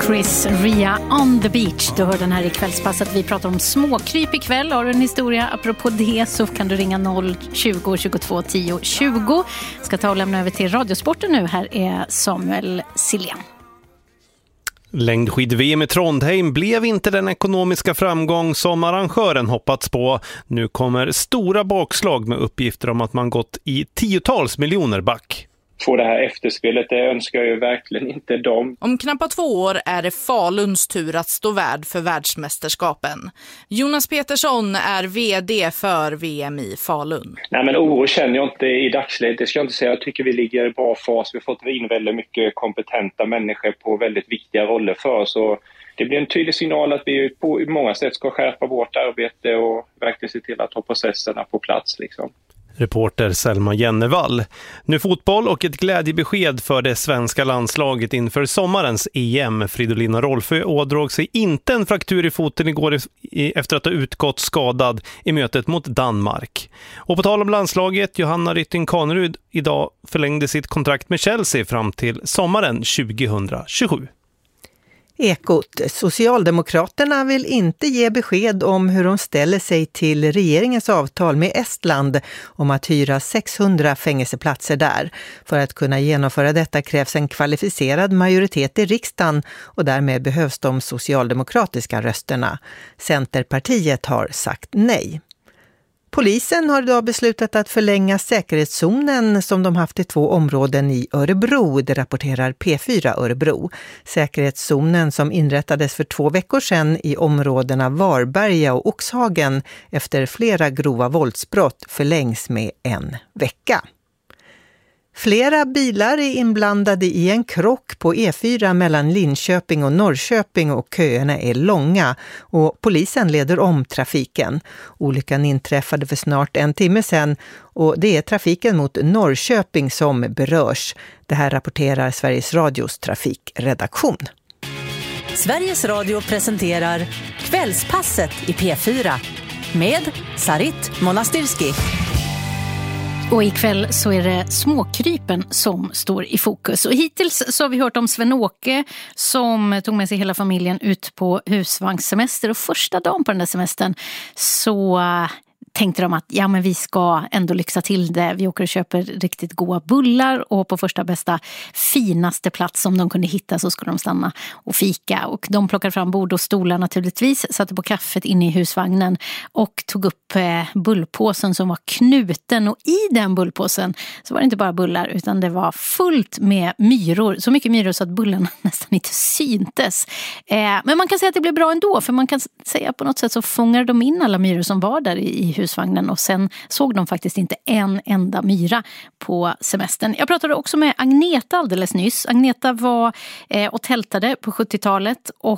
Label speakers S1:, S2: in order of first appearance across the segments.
S1: Chris Ria on the beach. Du hör den här i kvällspasset. Vi pratar om småkryp ikväll. Har du en historia apropå det så kan du ringa 020 22 10 20. Ska ta och lämna över till Radiosporten nu. Här är Samuel Silén.
S2: Längdskid-VM i Trondheim blev inte den ekonomiska framgång som arrangören hoppats på. Nu kommer stora bakslag med uppgifter om att man gått i 10-tals miljoner back.
S3: Få det här efterspelet, det önskar jag ju verkligen inte dem.
S4: Om knappt 2 år är det Faluns tur att stå värd för världsmästerskapen. Jonas Petersson är vd för VM i Falun.
S3: Nej, men oro känner jag inte i dagsläget. Det ska jag inte säga. Jag tycker vi ligger i bra fas. Vi har fått in väldigt mycket kompetenta människor på väldigt viktiga roller för oss. Och det blir en tydlig signal att vi på många sätt ska skärpa vårt arbete och verkligen se till att ha processerna på plats liksom.
S2: Reporter Selma Jennevall. Nu fotboll och ett glädjebesked för det svenska landslaget inför sommarens EM. Fridolina Rolfö ådrog sig inte en fraktur i foten igår efter att ha utgått skadad i mötet mot Danmark. Och på tal om landslaget, Johanna Rytting Kanerud idag förlängde sitt kontrakt med Chelsea fram till sommaren 2027.
S5: Ekot. Socialdemokraterna vill inte ge besked om hur de ställer sig till regeringens avtal med Estland om att hyra 600 fängelseplatser där. För att kunna genomföra detta krävs en kvalificerad majoritet i riksdagen och därmed behövs de socialdemokratiska rösterna. Centerpartiet har sagt nej. Polisen har idag beslutat att förlänga säkerhetszonen som de haft i 2 områden i Örebro, det rapporterar P4 Örebro. Säkerhetszonen som inrättades för 2 veckor sedan i områdena Varberga och Oxhagen efter flera grova våldsbrott förlängs med 1 vecka. Flera bilar är inblandade i en krock på E4 mellan Linköping och Norrköping och köerna är långa och polisen leder om trafiken. Olyckan inträffade för snart 1 timme sedan och det är trafiken mot Norrköping som berörs. Det här rapporterar Sveriges Radios trafikredaktion.
S6: Sveriges Radio presenterar Kvällspasset i P4 med Sarit Monastirski.
S1: Och ikväll så är det småkrypen som står i fokus. Och hittills så har vi hört om Sven-Åke som tog med sig hela familjen ut på husvagnssemester. Och första dagen på den där semestern så tänkte de att ja, men vi ska ändå lyxa till det. Vi åker och köper riktigt goda bullar och på första bästa finaste plats som de kunde hitta så skulle de stanna och fika. Och de plockade fram bord och stolar naturligtvis, satte på kaffet inne i husvagnen och tog upp bullpåsen som var knuten. Och i den bullpåsen så var det inte bara bullar utan det var fullt med myror. Så mycket myror så att bullarna nästan inte syntes. Men man kan säga att det blev bra ändå, för man kan säga på något sätt så fångade de in alla myror som var där i husvagnen och sen såg de faktiskt inte en enda myra på semestern. Jag pratade också med Agneta alldeles nyss. Agneta var och tältade på 70-talet och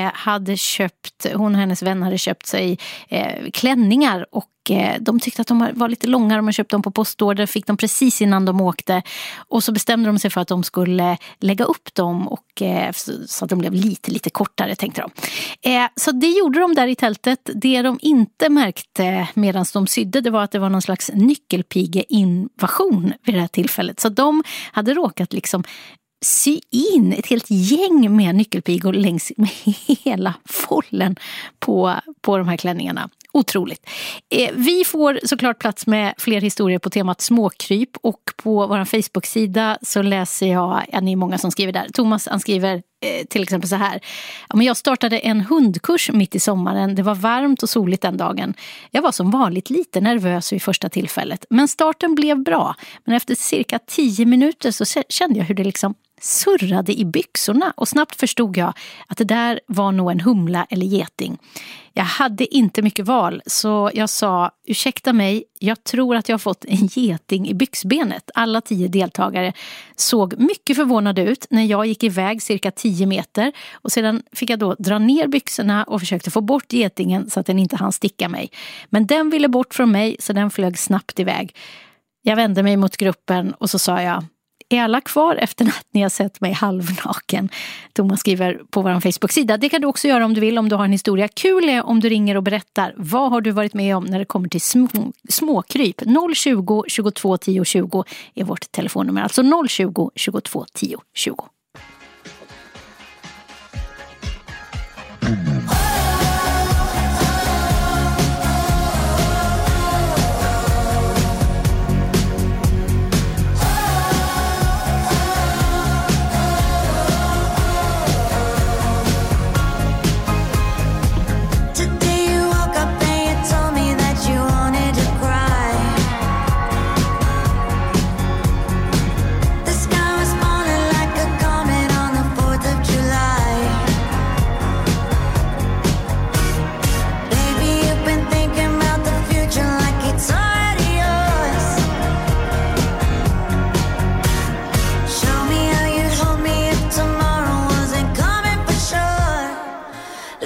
S1: hon och hennes vän hade köpt sig klänningar och de tyckte att de var lite långa. De köpte dem på postorder, fick dem precis innan de åkte och så bestämde de sig för att de skulle lägga upp dem och så att de blev lite kortare, tänkte de. Så det gjorde de där i tältet. Det de inte märkte medan de sydde, det var att det var någon slags nyckelpigeinvasion vid det här tillfället. Så de hade råkat liksom sy in ett helt gäng med nyckelpigor längs med hela follen på de här klänningarna. Otroligt. Vi får såklart plats med fler historier på temat småkryp och på vår Facebook-sida så läser jag, ni är många som skriver där. Thomas han skriver till exempel så här: men jag startade en hundkurs mitt i sommaren. Det var varmt och soligt den dagen. Jag var som vanligt lite nervös vid första tillfället, men starten blev bra. Men efter cirka 10 minuter så kände jag hur det liksom surrade i byxorna och snabbt förstod jag att det där var nog en humla eller geting. Jag hade inte mycket val så jag sa, ursäkta mig, jag tror att jag har fått en geting i byxbenet. Alla 10 deltagare såg mycket förvånade ut när jag gick iväg cirka 10 meter och sedan fick jag då dra ner byxorna och försökte få bort getingen så att den inte hann sticka mig. Men den ville bort från mig så den flög snabbt iväg. Jag vände mig mot gruppen och så sa jag, är alla kvar efter att ni har sett mig halvnaken? Thomas skriver på vår Facebook-sida. Det kan du också göra om du vill, om du har en historia. Kul är om du ringer och berättar. Vad har du varit med om när det kommer till småkryp? 020 22 10 20 är vårt telefonnummer. Alltså 020 22 10 20.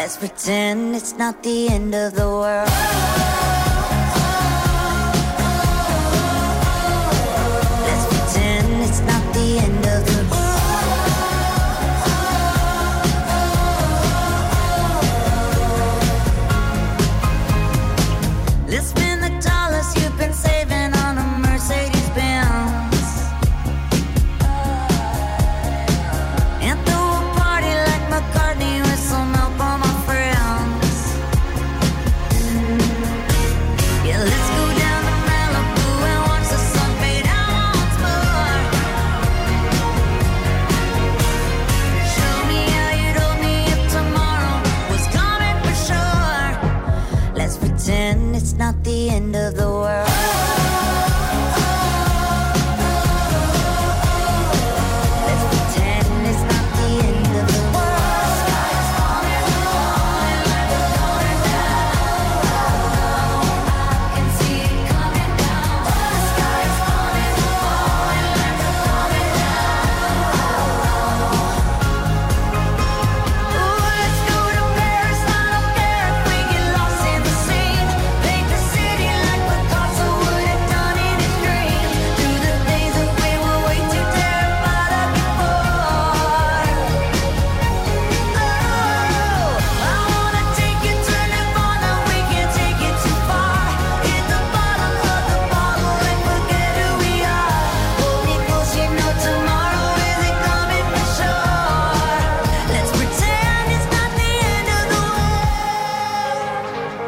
S7: Let's pretend it's not the end of the world. Let's pretend it's not the end of the world. Let's spend the dollars you've been saving on a Mercedes-Benz and throw a party like McCartney with some help on my friends. Yeah, let's go down to Malibu and watch the sun fade out once more. Show me how you'd hold me if tomorrow was coming for sure. Let's pretend it's not the end of the world. Let's pretend it's not the end of the world. Sky is falling, falling like it's going down. I can see it coming down. The sky is falling, falling like it's going down. Ooh, let's go to Paris. I don't care if we get lost in the scene. Paint the city like Picasso would have done in his dream. Through the days that we were way too terrified of before. Oh, I wanna take you to Nirvana. We can't take it too far. Hit the bottom of the bottle and forget who we are. Hold me close, you know tomorrow isn't coming for sure. Let's pretend it's not the end of the world.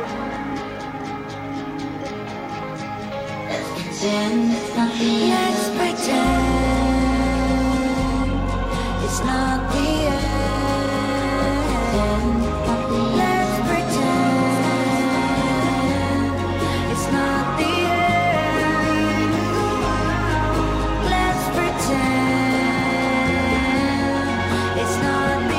S7: Let's pretend it's not the end. Let's pretend it's not the end. Let's pretend it's not the end. Let's pretend it's not the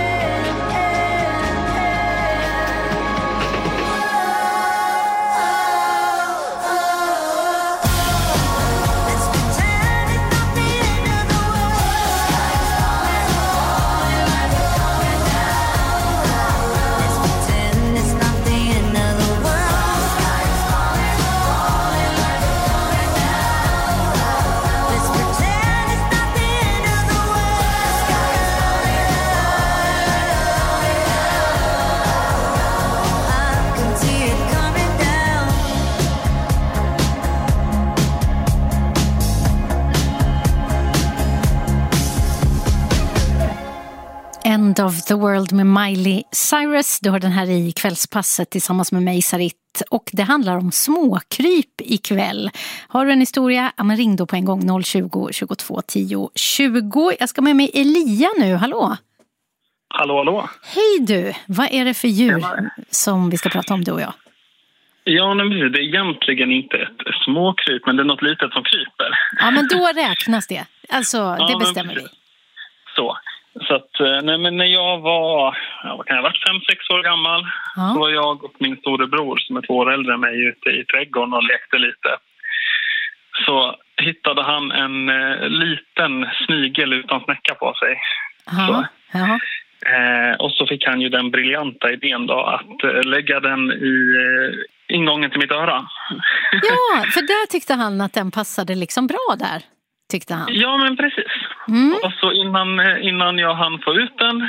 S7: Let's pretend it's not the end of the world. Sky is falling, falling like it's going down. Let's pretend it's not the end of the world. Sky is falling, falling like it's going down. Let's pretend it's not the end of the world. Sky is falling, falling like it's going down. I can see it coming down.
S1: End of the World med Miley Cyrus. Du har den här i kvällspasset tillsammans med mig, Sarit. Och det handlar om småkryp ikväll. Har du en historia? Ja, men ring då på en gång 020 22 10 20. Jag ska med mig Elia nu. Hallå?
S8: Hallå, hallå.
S1: Hej du! Vad är det för djur som vi ska prata om, du och jag?
S8: Ja, men det är egentligen inte ett småkryp, men det är något litet som kryper.
S1: Ja, men då räknas det. Alltså, det bestämmer vi.
S8: Så att, nej, men när jag var, vad kan jag ha varit, 5-6 år gammal, så var jag och min storebror som är 2 år äldre än mig ute i trädgården och lekte lite. Så hittade han en liten snigel utan snäcka på sig. Så.
S1: Jaha.
S8: Och så fick han ju den briljanta idén då att lägga den i ingången till mitt öra.
S1: Ja, för där tyckte han att den passade liksom bra där, tyckte han.
S8: Ja, men precis. Och så innan jag hann få ut den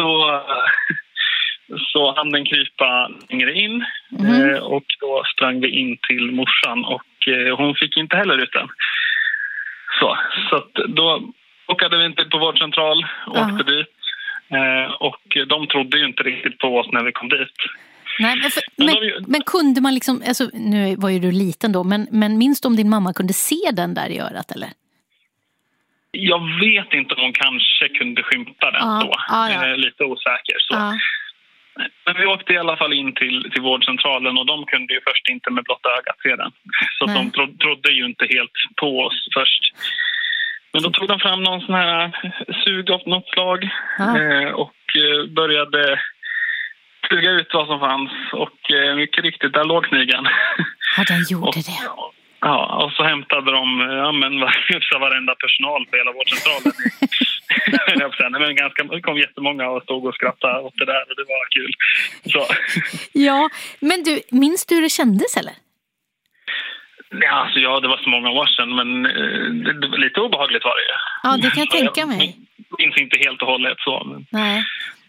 S8: så hann den krypa längre in. Och då sprang vi in till morsan och hon fick inte heller ut den. Så att då åkade vi inte på vårdcentral och åkte dit. Och de trodde ju inte riktigt på oss när vi kom dit.
S1: Nej, men kunde man liksom, alltså, nu var ju du liten då, men minns du om din mamma kunde se den där i örat, eller?
S8: Jag vet inte om hon kanske kunde skymta den då. Lite osäker så. Men vi åkte i alla fall in till vårdcentralen och de kunde ju först inte med blotta ögat se den. Så de trodde ju inte helt på oss först. Men då tog de fram någon sån här sug av något slag och började suga ut vad som fanns. Och mycket riktigt, där låg snigeln.
S1: Ja, den gjorde det.
S8: Ja, och så hämtade de varenda personal på hela vårdcentralen. Men det kom jättemånga och stod och skrattade åt det där och det var kul. Så.
S1: Ja, men du, minns du hur det kändes eller?
S8: Ja, det var så många år sedan, men det var lite obehagligt var det.
S1: Ja, det kan jag tänka mig.
S8: Jag minns inte helt och hållet så. Men...
S1: Nej.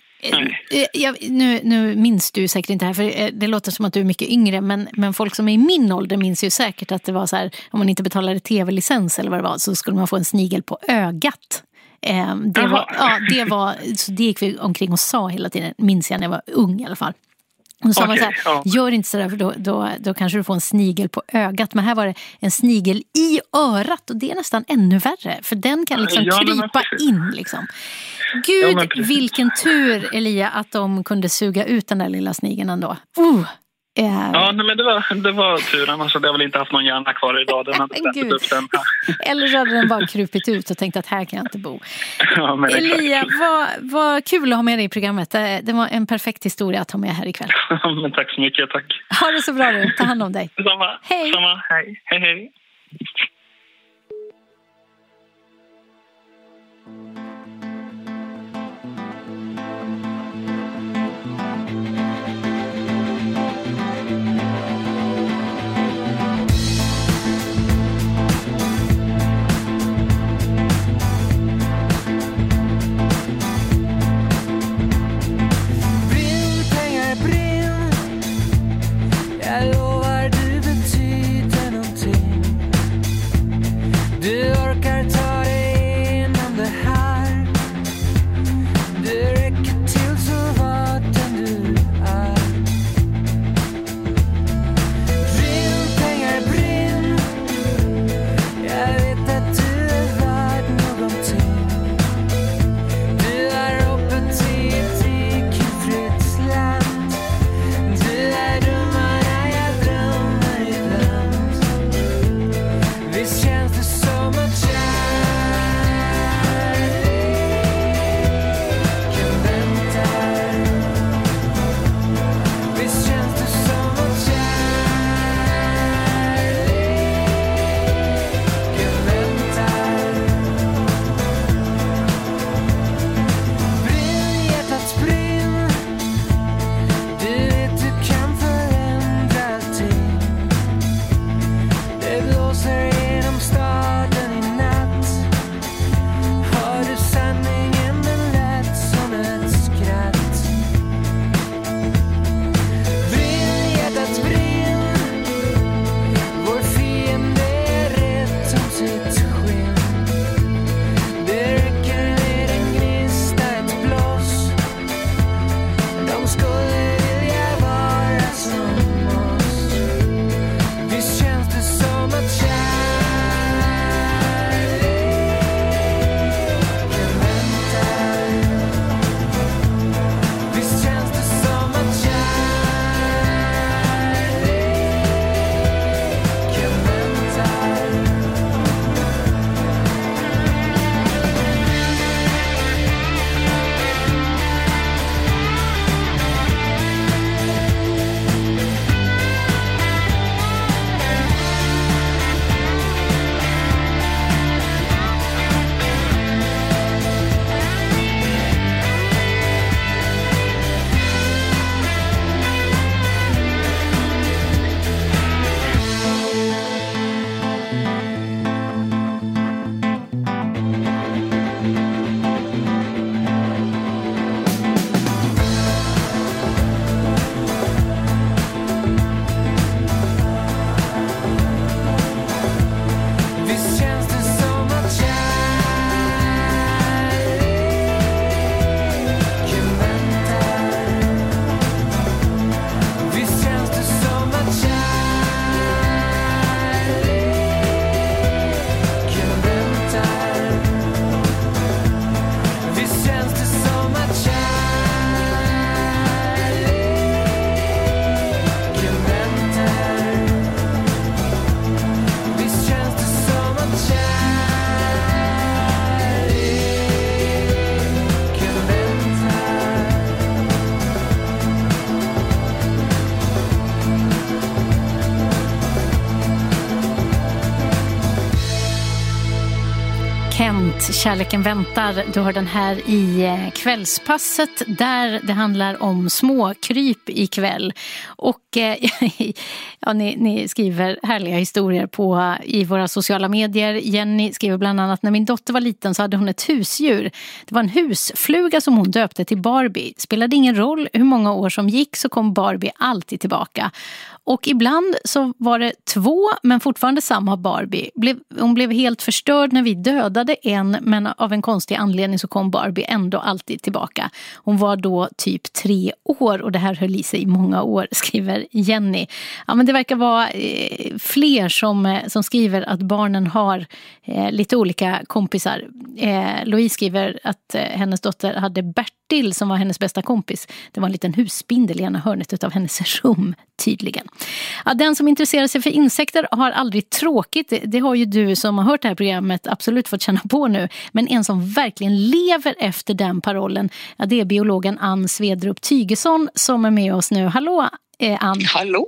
S1: Nu minns du säkert inte här, för det låter som att du är mycket yngre, men folk som är i min ålder minns ju säkert att det var så här, om man inte betalade tv-licens eller vad det var, så skulle man få en snigel på ögat. Det gick vi omkring och sa hela tiden, minns jag när jag var ung i alla fall. Och så sa man så här, gör inte så där för då kanske du får en snigel på ögat. Men här var det en snigel i örat och det är nästan ännu värre. För den kan liksom krypa in liksom. Gud, vilken tur Elia att de kunde suga ut den där lilla snigeln ändå.
S8: Ja, men det var turen. Alltså, det har väl inte haft någon hjärna kvar idag. Den hade släppt upp den.
S1: Eller så hade den bara krupit ut och tänkt att här kan jag inte bo.
S8: Ja, men
S1: Elia, vad kul att ha med dig i programmet. Det var en perfekt historia att ha med här ikväll.
S8: Men tack så mycket, tack.
S1: Ha det så bra du, ta hand om dig.
S8: Samma.
S1: Hej.
S8: Samma. Hej, hej, hej.
S9: Kan
S1: Smith, Kärleken väntar. Du har den här i kvällspasset där det handlar om småkryp ikväll. Och ja, ni skriver härliga historier i våra sociala medier. Jenny skriver bland annat: när min dotter var liten så hade hon ett husdjur. Det var en husfluga som hon döpte till Barbie. Spelade ingen roll hur många år som gick så kom Barbie alltid tillbaka. Och ibland så var det 2 men fortfarande samma Barbie. Hon blev helt förstörd när vi dödade en, men av en konstig anledning så kom Barbie ändå alltid tillbaka. Hon var då typ 3 år och det här höll i sig i många år, skriver Jenny. Ja, men det verkar vara fler som skriver att barnen har lite olika kompisar. Louise skriver att hennes dotter hade Bertil som var hennes bästa kompis. Det var en liten husspindel i ena hörnet av hennes rum, tydligen. Ja, den som intresserar sig för insekter har aldrig tråkigt. Det har ju du som har hört det här programmet absolut fått känna på nu. Men en som verkligen lever efter den parollen, ja, det är biologen Ann Svedrup Tygesson som är med oss nu. Hallå Ann.
S9: Hallå.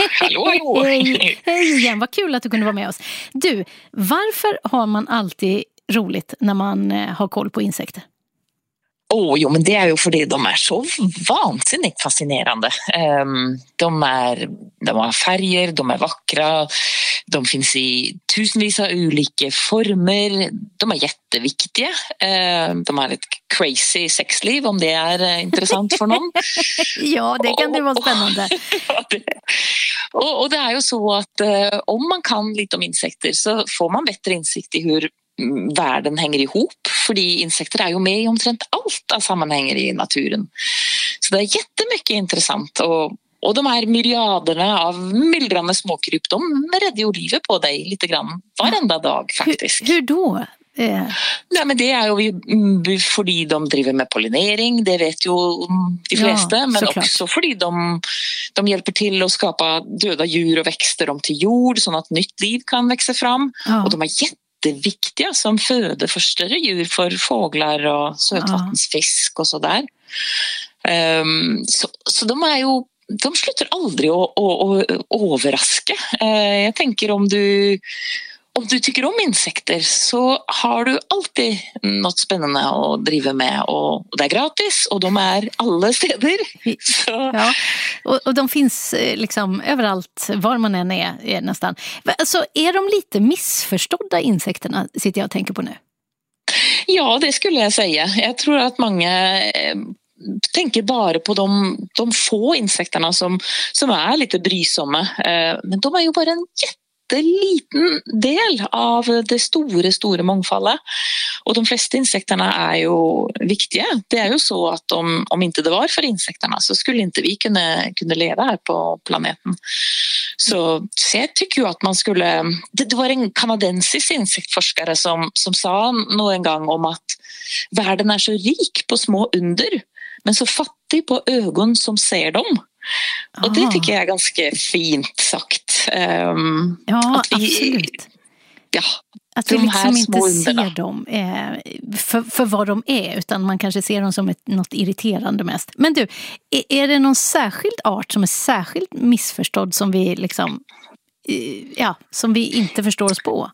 S1: Hej igen, vad kul att du kunde vara med oss. Du, varför har man alltid roligt när man har koll på insekter?
S9: Jo, men det är ju för det de är så vansinnigt fascinerande. De har färger, de är vackra, de finns i tusenvis av olika former, de är jätteviktiga. De har ett crazy sexliv om det är intressant för någon.
S1: Ja, det kan det vara spännande.
S9: Och det är ju så att om man kan lite om insekter så får man bättre insikt i hur världen hänger ihop, för insekter är ju med i omtrent allt av sammanhänger i naturen. Så det är jättemycket intressant och de här myriaderna av myllrande småkryp, de räddar ju livet på dig lite grann varenda dag faktiskt.
S1: Hur då?
S9: Nej, men det är ju för de driver med pollinering, det vet ju de flesta, men såklart. Också för de hjälper till att skapa döda djur och växter om till jord så att nytt liv kan växa fram. Och de är jätteviktiga som föder för större djur, för fåglar och sötvattensfisk och sådär. Så de slutar aldrig att överraska. Jag tänker om du tycker om insekter så har du alltid något spännande att driva med och det är gratis och de är alla städer.
S1: Ja, och de finns liksom överallt var man än är nästan. Alltså, är de lite missförstådda insekterna, sitter jag och tänker på nu?
S9: Ja, det skulle jag säga. Jag tror att många tänker bara på de få insekterna som är lite brysamma. Men de är ju bara en jätteliten del av det stora mångfaldet. Och de flesta insekterna är ju viktiga. Det är ju så att om inte det var för insekterna så skulle inte vi kunna leva här på planeten. Så jag tycker ju att man skulle... Det var en kanadensisk insektforskare som sa en gång om att världen är så rik på små under men så fattig på ögon som ser dem. Och det tycker jag är ganska fint sagt.
S1: Ja, absolut.
S9: Ja,
S1: att vi liksom inte ser dem för vad de är, utan man kanske ser dem som något irriterande mest. Men du, är det någon särskild art som är särskilt missförstådd som vi liksom, som vi inte förstår oss på?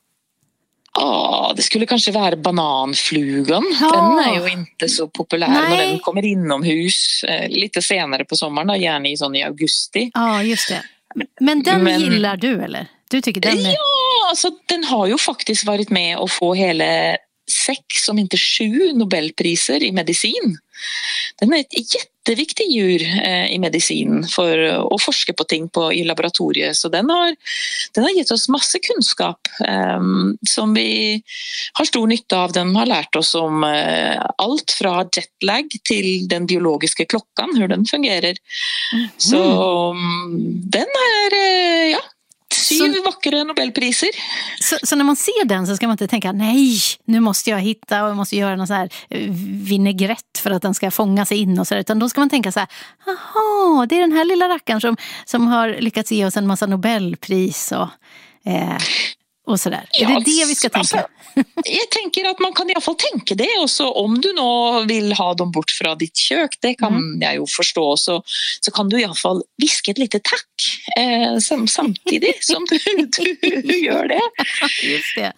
S9: Ja, det skulle kanske vara bananflugan. Den är ju inte så populär när den kommer inomhus lite senare på sommaren, gärna i augusti.
S1: Ja, just det. Men den gillar du, eller? Du tycker den är...
S9: Ja, alltså den har ju faktiskt varit med och få hela 6, om inte 7 Nobelpriser i medicin. Den är ett jätteviktigt djur i medicin för att forska på ting i laboratoriet. Så den har gett oss massa kunskap som vi har stor nytta av. Den har lärt oss om allt från jetlag till den biologiska klockan, hur den fungerar. Så den är, 7 vackra Nobelpriser.
S1: Så när man ser den så ska man inte tänka, nej, nu måste jag hitta och jag måste göra någon så här vinägrett för att den ska fånga sig in och så där. Utan då ska man tänka så här, jaha, det är den här lilla rackaren som har lyckats ge oss en massa Nobelpris och... och sådär. Är det det vi ska tänka?
S9: Jag tänker att man kan i alla fall tänka det, och så om du nu vill ha dem bort från ditt kök, det kan jag ju förstå, så kan du i alla fall viska ett litet tack samtidigt som du gör det.
S1: Just det.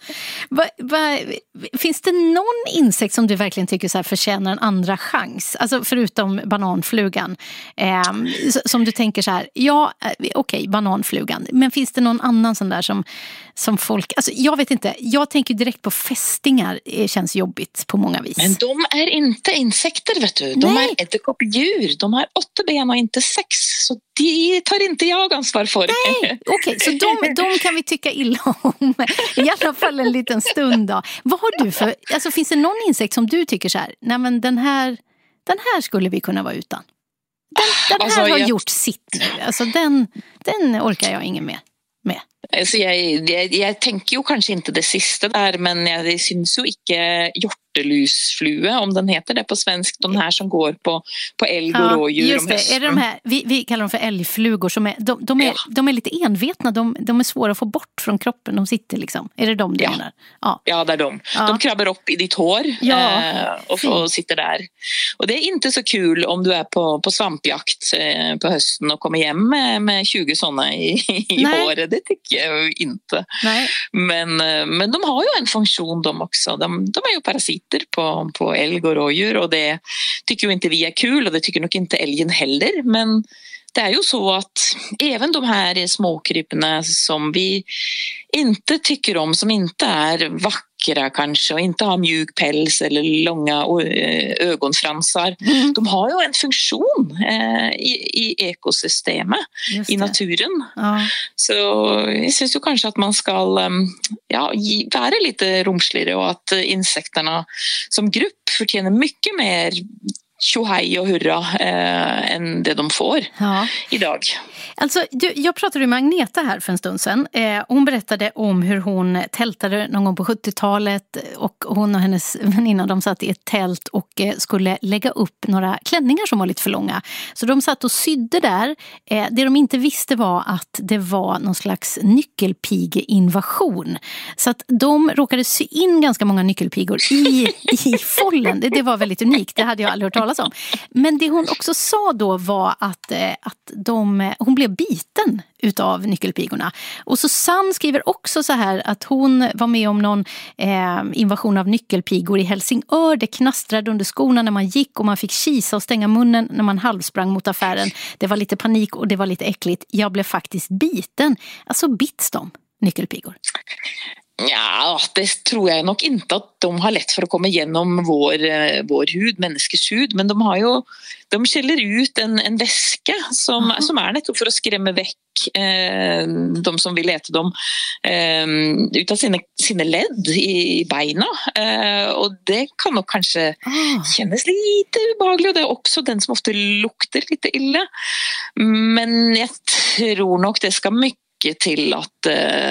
S1: Finns det någon insekt som du verkligen tycker så här förtjänar en andra chans? Alltså förutom bananflugan. Som du tänker så här, ja, okej, bananflugan. Men finns det någon annan sån där som folk... Alltså jag vet inte, jag tänker direkt på fästingar. Det känns jobbigt på många vis.
S9: Men de är inte insekter, vet du. De är edderkoppdjur. De har 8 ben och inte 6. Så de tar inte jag ansvar för.
S1: Nej, okej, så de kan vi tycka illa om. I alla fall en liten stund då. Vad har du för... Alltså finns det någon insekt som du tycker så här, nej men den här skulle vi kunna vara utan. Den här har gjort sitt nu. Alltså den orkar jag ingen med.
S9: Så jag tänker ju kanske inte det sista där, men jag syns ju inte hjortelusflue, om den heter det på svensk, de här som går på älg och rådjur.
S1: Just det, är det de här, vi kallar dem för älgflugor, som är, de är lite envetna, de är svåra att få bort från kroppen, de sitter liksom, är det de du menar?
S9: Ja, det är de. De krabbar upp i ditt hår och sitter där. Och det är inte så kul om du är på svampjakt på hösten och kommer hem med 20 sådana i håret, det tycker jag ju inte. Nej. Men de har ju en funktion de också, de är ju parasiter på älg och rådjur, och det tycker ju inte vi är kul, och det tycker nog inte älgen heller, men det är ju så att även de här småkrypna som vi inte tycker om, som inte är vackra kanske och inte har mjuk päls eller långa ögonfransar, de har ju en funktion i ekosystemet, i naturen. Så jag syns ju kanske att man ska vara lite rumsligare, och att insekterna som grupp förtjänar mycket mer tjohej och hurra än det de får idag.
S1: Alltså, jag pratade med Agneta här för en stund sedan. Hon berättade om hur hon tältade någon gång på 70-talet, och hon och hennes väninna, de satt i ett tält och skulle lägga upp några klänningar som var lite för långa. Så de satt och sydde där. Det de inte visste var att det var någon slags nyckelpigeinvasion. Så att de råkade sy in ganska många nyckelpigor i follen. Det var väldigt unikt, det hade jag aldrig hört talas om. Men det hon också sa då var att hon blev biten utav nyckelpigorna. Och Susanne skriver också så här att hon var med om någon invasion av nyckelpigor i Helsingör. Det knastrade under skorna när man gick, och man fick kisa och stänga munnen när man halvsprang mot affären. Det var lite panik och det var lite äckligt. Jag blev faktiskt biten. Alltså bits de, nyckelpigor?
S9: Ja, det tror jag nog inte att de har lätt för att komma igenom vår hud, människors hud, men de skäller ut en väska som är nettopp för att skrämma väck de som vill äta dem utav sina led i bena, och det kan nog kanske kännas lite obehagligt, och det är också den som ofta luktar lite illa, men jag tror nog det ska mycket till att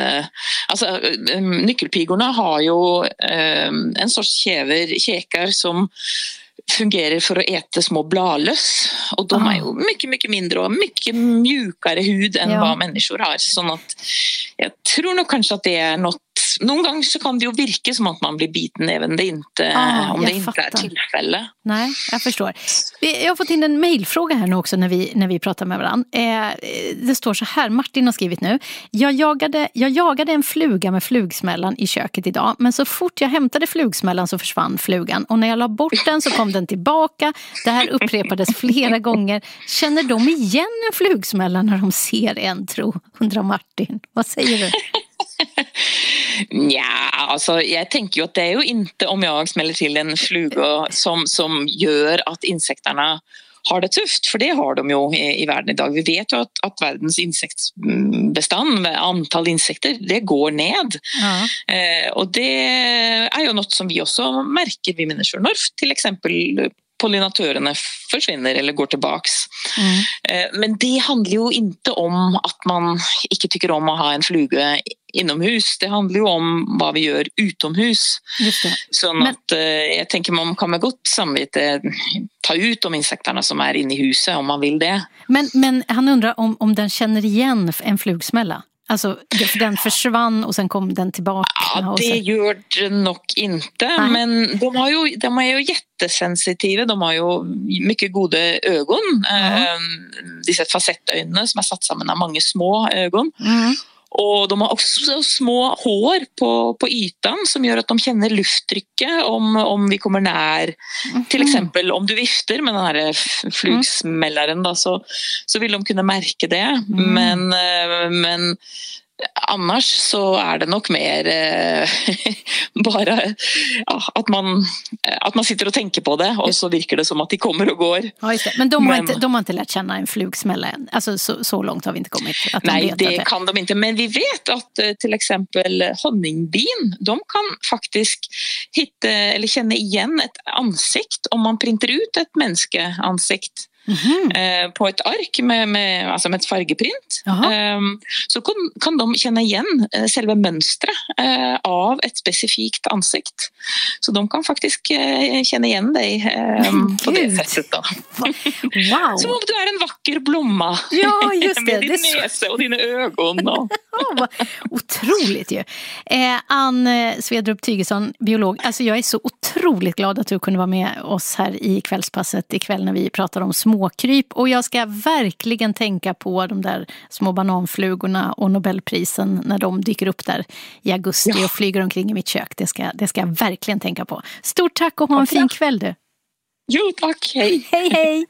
S9: nyckelpigorna har ju en sorts käkar som fungerar för att äta små bladlöss, och de är ju mycket, mycket mindre och mycket mjukare hud än vad människor har, så att jag tror nog kanske att det är något. Någon gång så kan det ju virka som att man blir biten även om det inte är tillfälle.
S1: Nej, jag förstår. Jag har fått in en mejlfråga här nu också när vi pratar med varandra. Det står så här, Martin har skrivit nu. Jag jagade en fluga med flugsmällan i köket idag, men så fort jag hämtade flugsmällan så försvann flugan, och när jag la bort den så kom den tillbaka. Det här upprepades flera gånger. Känner de igen en flugsmällan när de ser en, undrar Martin. Vad säger du?
S9: Ja, alltså jag tänker ju att det är ju inte om jag smäller till en fluga som gör att insekterna har det tufft, för det har de ju i världen idag. Vi vet ju att världens insektsbestand med antal insekter, det går ned. Och det är ju något som vi också märker, vi människor, när till exempel pollinatörerna försvinner eller går tillbaks. Men det handlar ju inte om att man inte tycker om att ha en fluga inomhus. Det handlar ju om vad vi gör utomhus. Just det. Så att jag tänker man kan med gott samvete ta ut de insekterna som är inne i huset om man vill det.
S1: Men han undrar om den känner igen en flugsmälla. Alltså, för den försvann och sen kom den tillbaka.
S9: Ja, det gör det nog inte. Nej. Men de är ju jättesensitiva. De har ju mycket goda ögon. Dessa facettögonen som är satt samman av många små ögon. Och de har också små hår på ytan som gör att de känner lufttrycket om vi kommer när. Till exempel om du vifter med den här flugsmällaren då, så vill de kunna märka det. Men annars så är det nog mer bara att man sitter och tänker på det och så virker det som att de kommer och går.
S1: Ja, just det. Men de har inte lärt känna en flugsmälla än. Alltså så långt har vi inte kommit. Att
S9: nej, det kan de inte. Men vi vet att till exempel honningbin, de kan faktiskt hitta eller känna igen ett ansikt om man printar ut ett människeansikt. På ett ark med ett färgprint så kan de känna igen själva mönstret av ett specifikt ansikt. Så de kan faktiskt känna igen dig på det sättet då.
S1: Wow.
S9: Som om du är en vacker blomma.
S1: Ja, just det.
S9: Med din näsa och dina ögon.
S1: Otroligt ju. Ann Svedrup Tygesson, biolog. Alltså jag är så otroligt glad att du kunde vara med oss här i Kvällspasset ikväll när vi pratar om småkryp. Och jag ska verkligen tänka på de där små bananflugorna och Nobelprisen när de dyker upp där i augusti och flyger omkring i mitt kök. Det ska jag verkligen tänka på. Stort tack och ha en fin kväll du.
S9: Jo, tack. Hej.
S1: Hej, hej.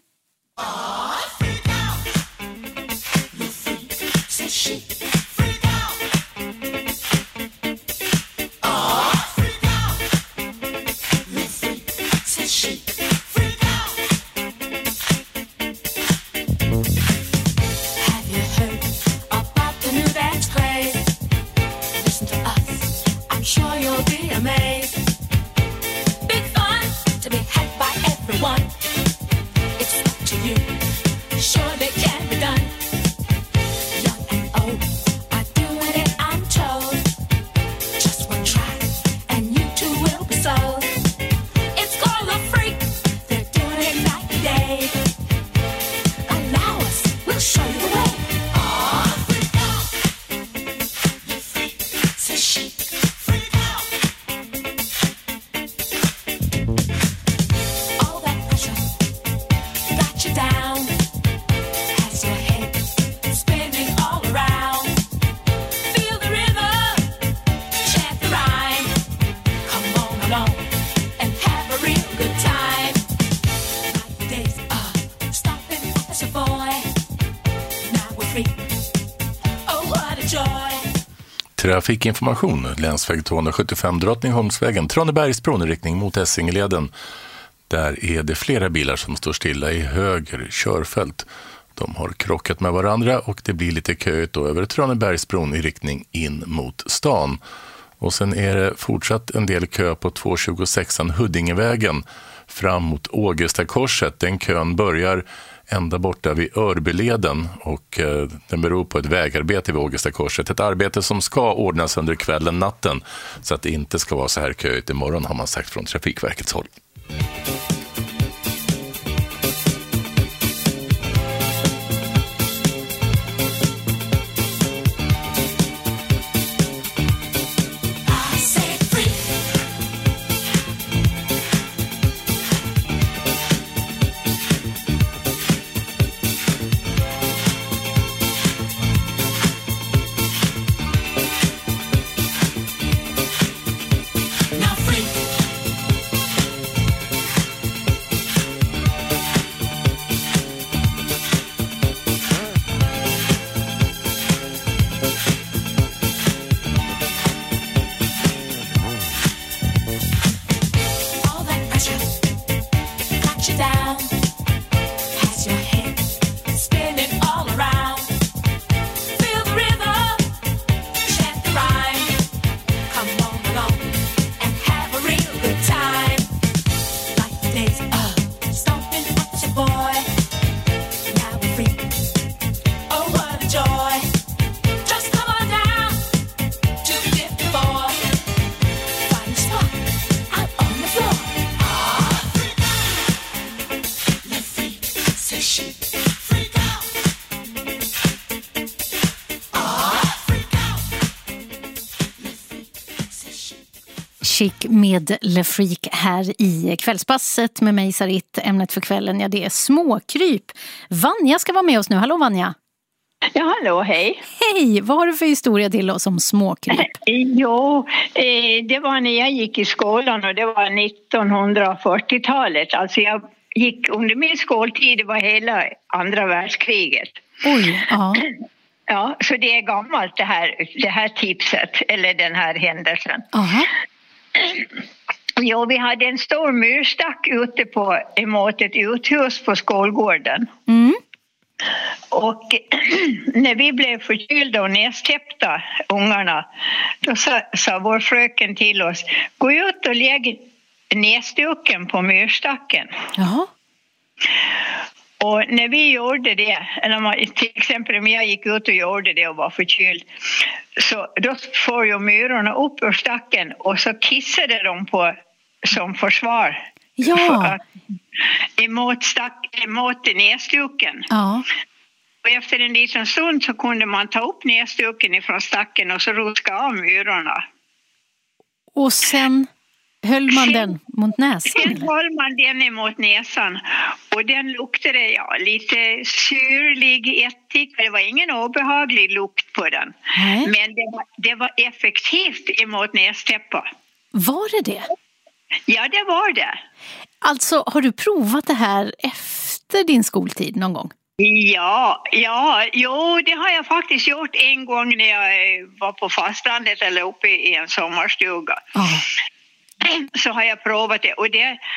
S10: Trafikinformation, länsväg 275 Drottningholmsvägen, Tranebergsbron i riktning mot Essingeleden. Där är det flera bilar som står stilla i höger körfält. De har krockat med varandra och det blir lite köigt då över Tranebergsbron i riktning in mot stan. Och sen är det fortsatt en del kö på 226an Huddingevägen fram mot Ågestakorset. Den kön börjar ända borta vid Örbyleden och den beror på ett vägarbete vid Ågestakorset. Ett arbete som ska ordnas under kvällen, natten, så att det inte ska vara så här köigt imorgon, har man sagt från Trafikverkets håll.
S1: Chic med Le Freak här i Kvällspasset med mig Sarit. Ämnet för kvällen, ja, det är småkryp. Vanja ska vara med oss nu. Hallå Vanja.
S11: Ja, hallå, hej.
S1: Hej, vad har du för historia till oss om småkryp?
S11: Jo, det var när jag gick i skolan och det var 1940-talet. Alltså jag gick under min skoltid, det var hela andra världskriget.
S1: Oj, ja.
S11: Ja, så det är gammalt det här tipset, eller den här händelsen.
S1: Aha.
S11: Jo, vi hade en stor myrstack ute emot ett uthus på skolgården.
S1: Mm.
S11: Och när vi blev förkylda och nästäppta, ungarna, då sa vår fröken till oss, gå ut och lägg näsduken på myrstacken.
S1: Jaha.
S11: Och när vi gjorde det, eller till exempel om jag gick ut och gjorde det och var förkyld, så då får ju myrorna upp ur stacken och så kissade de på som försvar.
S1: Ja.
S11: Emot näsduken.
S1: Ja.
S11: Och efter en liten stund så kunde man ta upp näsduken ifrån stacken och så ruska av myrorna.
S1: Och sen höll man den mot näsan?
S11: Sen höll man den emot näsan. Och den luktade lite syrlig, ättig. Det var ingen obehaglig lukt på den.
S1: Nej.
S11: Men det var effektivt emot nästäppa.
S1: Var det det?
S11: Ja, det var det.
S1: Alltså, har du provat det här efter din skoltid någon gång?
S11: Ja, det har jag faktiskt gjort en gång när jag var på fastlandet eller uppe i en sommarstuga.
S1: Ja.
S11: Så har jag provat det och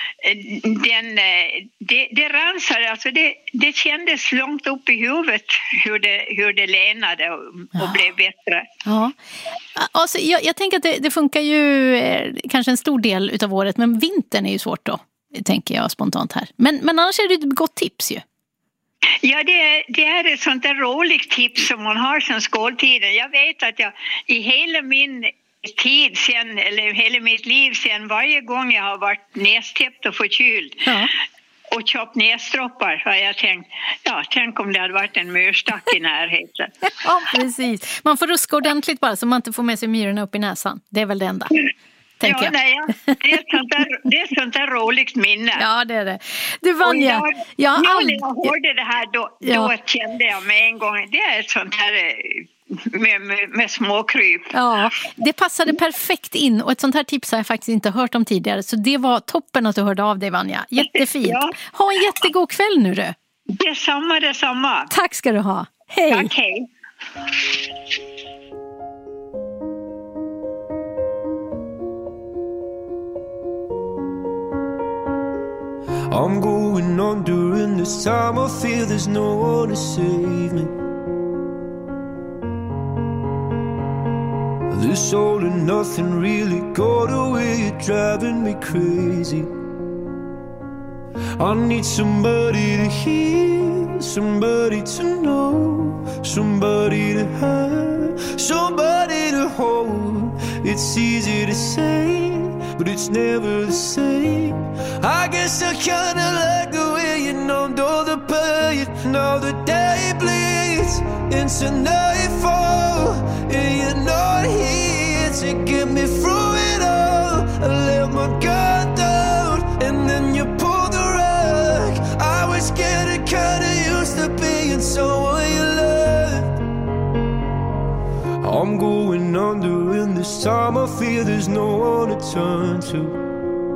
S11: det rensade, alltså det kändes långt upp i huvudet hur det länade och blev bättre.
S1: Ja. Alltså, jag tänker att det funkar ju kanske en stor del utav året, men vintern är ju svårt då, tänker jag spontant här. Men annars är det ett gott tips ju.
S11: Ja, det är ett sånt där roligt tips som man har sedan skoltiden. Jag vet att jag i hela min tid sen, eller hela mitt liv sen, varje gång jag har varit nästäppt och förkyld och köpt näsdroppar, har jag tänkt, tänk om det hade varit en myrstack i närheten.
S1: Ja, precis. Man får ruska ordentligt bara så man inte får med sig myrorna upp i näsan. Det är väl det enda. Det
S11: är ett sånt där roligt minne.
S1: Ja, det är det. Du, Vanja,
S11: när jag hörde det här då kände jag med en gång, det är ett sånt här med småkryp.
S1: Ja, det passade perfekt in och ett sånt här tips har jag faktiskt inte hört om tidigare, så det var toppen att du hörde av dig, Vanja. Jättefint. Ja. Ha en jättegod kväll nu du.
S11: Detsamma.
S1: Tack ska du ha. Hej.
S11: Tack, hej.
S12: I'm going on during this time. I feel there's no one to save me. This all and nothing really got away, driving me crazy. I need somebody to hear, somebody to know, somebody to have, somebody to hold. It's easy to say, but it's never the same. I guess I kinda like the way you numbed all the pain. Now the day bleeds into nightfall, and you're not here to get me through it all. I let my guard down, and then you pulled the rug. I was getting kinda used to being someone you loved. I'm going under, and this time I feel there's no one to turn to.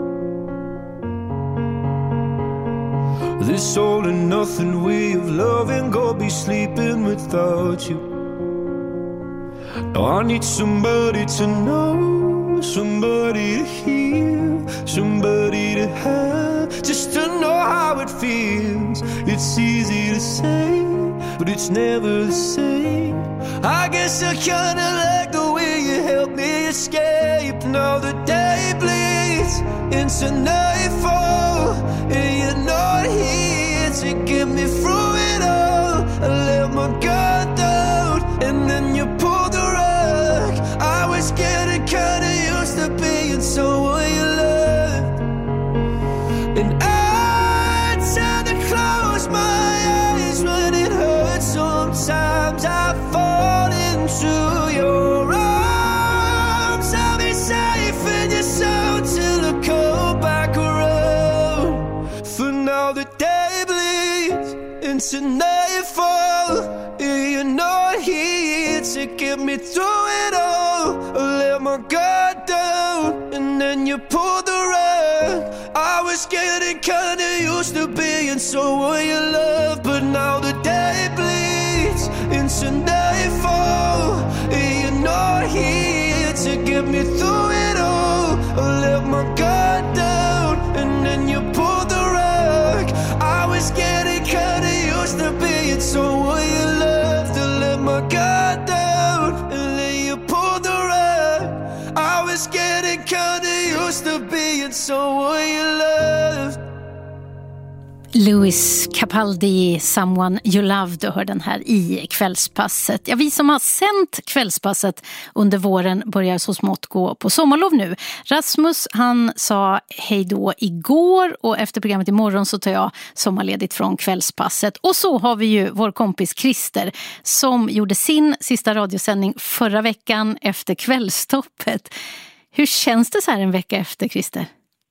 S12: This all and nothing way of loving, go be sleeping without you. Now I need somebody to know, somebody to hear, somebody to have, just to know how it feels. It's easy to say, but it's never the same. I guess I kinda like the way you help me escape. Now the day bleeds into nightfall, and you're not here to get me through it all. I let my guard down, and then you pulled the rug. I was getting kinda used to being someone you loved, and I tend to close my eyes when it hurts. Sometimes I fall into your arms. I'll be safe in your side. into nightfall. You're not here to get me through it all. I let my guard down and then you pulled the rug. I was getting kinda used to being someone you love, but now the day bleeds into nightfall. You're not here to get me through it all. I let my guard down and then you pulled the rug. I was getting kinda used to being someone you loved. To let my guard down and then you pulled the rug. I was getting kinda used to being someone you loved.
S1: Louis Capaldi, Someone You Loved, och hör den här i Kvällspasset. Ja, vi som har sänt Kvällspasset under våren börjar så smått gå på sommarlov nu. Rasmus, han sa hej då igår, och efter programmet imorgon så tar jag sommarledigt från Kvällspasset. Och så har vi ju vår kompis Christer som gjorde sin sista radiosändning förra veckan efter kvällstoppet. Hur känns det så här en vecka efter, Christer?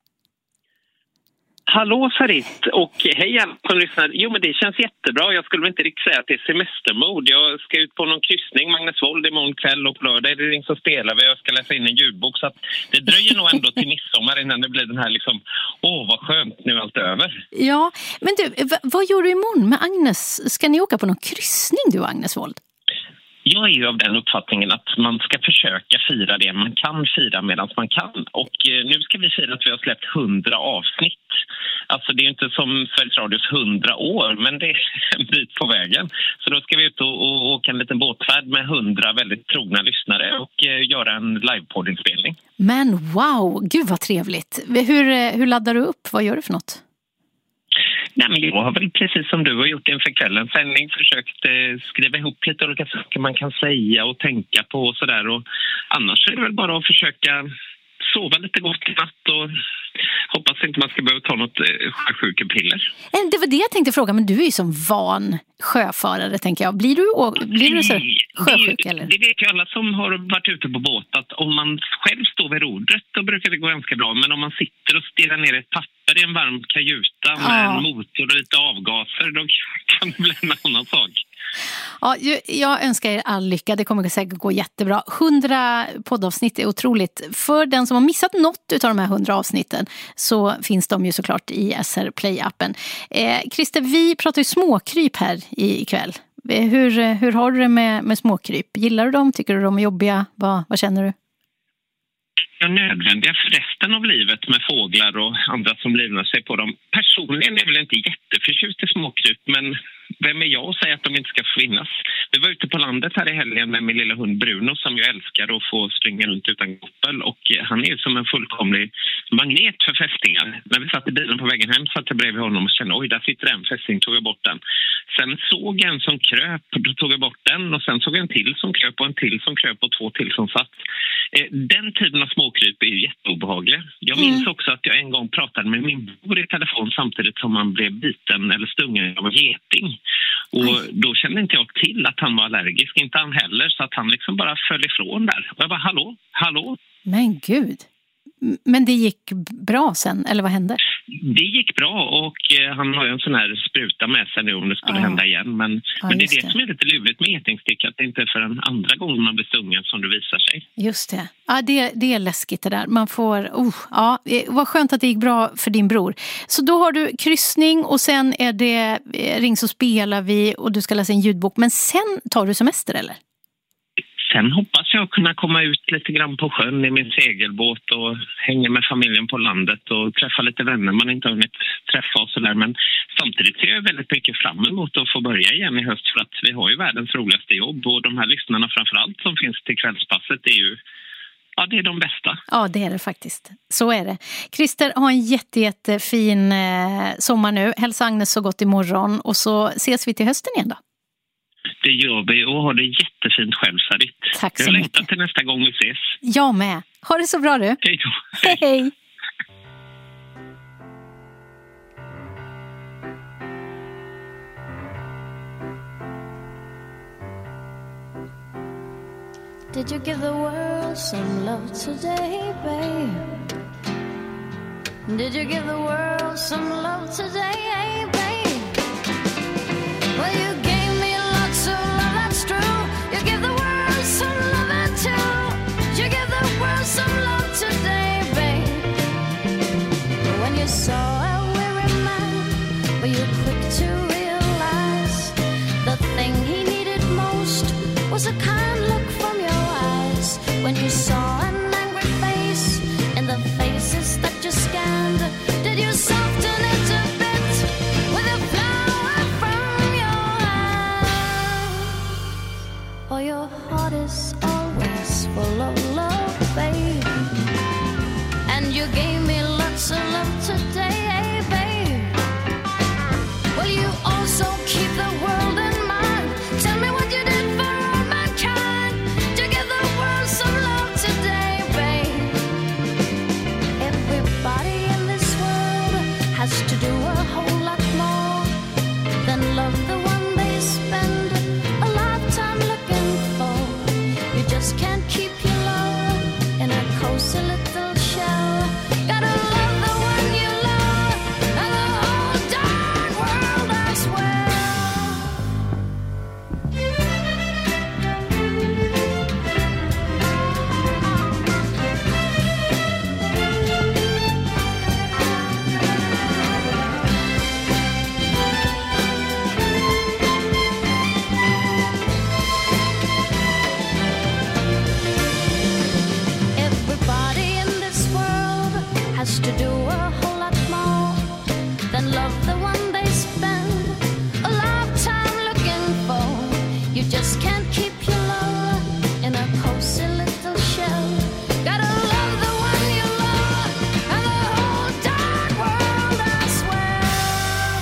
S13: Hallå Sarit, och hej alla som lyssnar. Jo, men det känns jättebra. Jag skulle väl inte riktigt säga att det är semestermod. Jag ska ut på någon kryssning, Magnusvold, imorgon kväll, och på lördag är det ring som spelar vi. Jag ska läsa in en ljudbok, så att det dröjer nog ändå till midsommar innan det blir den här liksom, vad skönt, nu är allt över.
S1: Ja, men du, vad gör du imorgon med Agnes? Ska ni åka på någon kryssning, du och Agnes Wold?
S13: Jag är ju av den uppfattningen att man ska försöka fira det man kan fira medan man kan. Och nu ska vi fira att vi har släppt 100 avsnitt. Alltså det är inte som Sveriges Radios 100 år, men det är en bit på vägen. Så då ska vi ut och åka en liten båtfärd med 100 väldigt trogna lyssnare och göra en livepoddinspelning.
S1: Men wow, gud vad trevligt. Hur laddar du upp? Vad gör du för något?
S13: Nej, men jag har väl precis som du har gjort inför kvällens sändning försökt skriva ihop lite olika saker man kan säga och tänka på och sådär. Och annars är det väl bara att försöka sova lite gott i natt och hoppas inte man ska behöva ta något sjösjukepiller.
S1: Det var det jag tänkte fråga, men du är ju som van sjöfarare, tänker jag. Blir du så sjösjuk eller?
S13: Det vet ju alla som har varit ute på båt, att om man själv står vid rodret då brukar det gå ganska bra, men om man sitter och stirrar ner ett papper i en varm kajuta med en motor och lite avgaser, då kan det bli en annan sak.
S1: Ja, jag önskar er all lycka. Det kommer säkert gå jättebra. 100 poddavsnitt är otroligt. För den som har missat något av de här 100 avsnitten så finns de ju såklart i SR Play-appen. Christer, vi pratar ju småkryp här ikväll. Hur har du det med småkryp? Gillar du dem? Tycker du de är jobbiga? Vad känner du?
S13: Nödvändiga för resten av livet med fåglar och andra som livnar sig på dem. Personligen är jag väl inte jätteförtjust i småkryp, men vem är jag att säga att de inte ska finnas? Vi var ute på landet här i helgen med min lilla hund Bruno som jag älskar att få springa runt utan koppel, och han är som en fullkomlig magnet för fästingar. När vi satt i bilen på vägen hem satt jag bredvid honom och kände, oj, där sitter en fästing, tog jag bort den. Sen såg jag en som kröp, då tog jag bort den, och sen såg jag en till som kröp och en till som kröp och 2 till som satt. Den typen av småkryp är ju jätteobehagliga. Jag minns också att jag en gång pratade med min bror i telefon samtidigt som han blev biten eller stungen av en geting. Och då kände inte jag till att han var allergisk, inte han heller, så att han liksom bara föll ifrån där. Och jag bara, hallå?
S1: Men gud. Men det gick bra sen, eller vad hände?
S13: Det gick bra, och han har ju en sån här spruta med sig nu om det skulle hända igen. Men det är det som är lite lurigt med getingstick, att det inte är för en andra gången man blir stungen som det visar sig.
S1: Just det. Ja, det är läskigt det där. Man får, vad skönt att det gick bra för din bror. Så då har du kryssning och sen är det ring så spelar vi och du ska läsa en ljudbok. Men sen tar du semester, eller?
S13: Sen hoppas jag kunna komma ut lite grann på sjön i min segelbåt och hänga med familjen på landet och träffa lite vänner man inte har hunnit träffa och sådär. Men samtidigt ser jag väldigt mycket fram emot att få börja igen i höst, för att vi har ju världens roligaste jobb, och de här lyssnarna framförallt som finns till Kvällspasset är ju, ja, det är de bästa.
S1: Ja, det är det faktiskt. Så är det. Christer, ha en jättefin sommar nu. Hälsa Agnes så gott imorgon, och så ses vi till hösten igen då.
S13: Det gör vi, och ha det jättefint själv, Sarit.
S1: Tack så
S13: mycket. Jag längtar
S1: mycket.
S13: till nästa gång vi ses.
S1: Jag med. Ha det så bra du.
S13: Hej då.
S1: Hej.
S7: Did you give the world some love today, babe? Did you give the world some love today, babe? was a kind look from your eyes when you saw an angry face in the faces that you scanned. Did you soften it a bit with a flower from your hand? Or your heart is always full of love, babe, and you gave me lots of love today, babe. Will you also keep the world in mind? Tell me what you did for all mankind to give the world some love today, babe. Everybody in this world has to do a whole lot more than love the one they spend a lifetime looking for. You just can't keep your love in a cozy little shell. Gotta love the one you love and the whole darn world as well. Everybody in this world has to do a whole lot more than love the one they spend a lifetime looking for. You just can't keep your love in a cozy little shell. Gotta love the one you love and the whole darn world as well.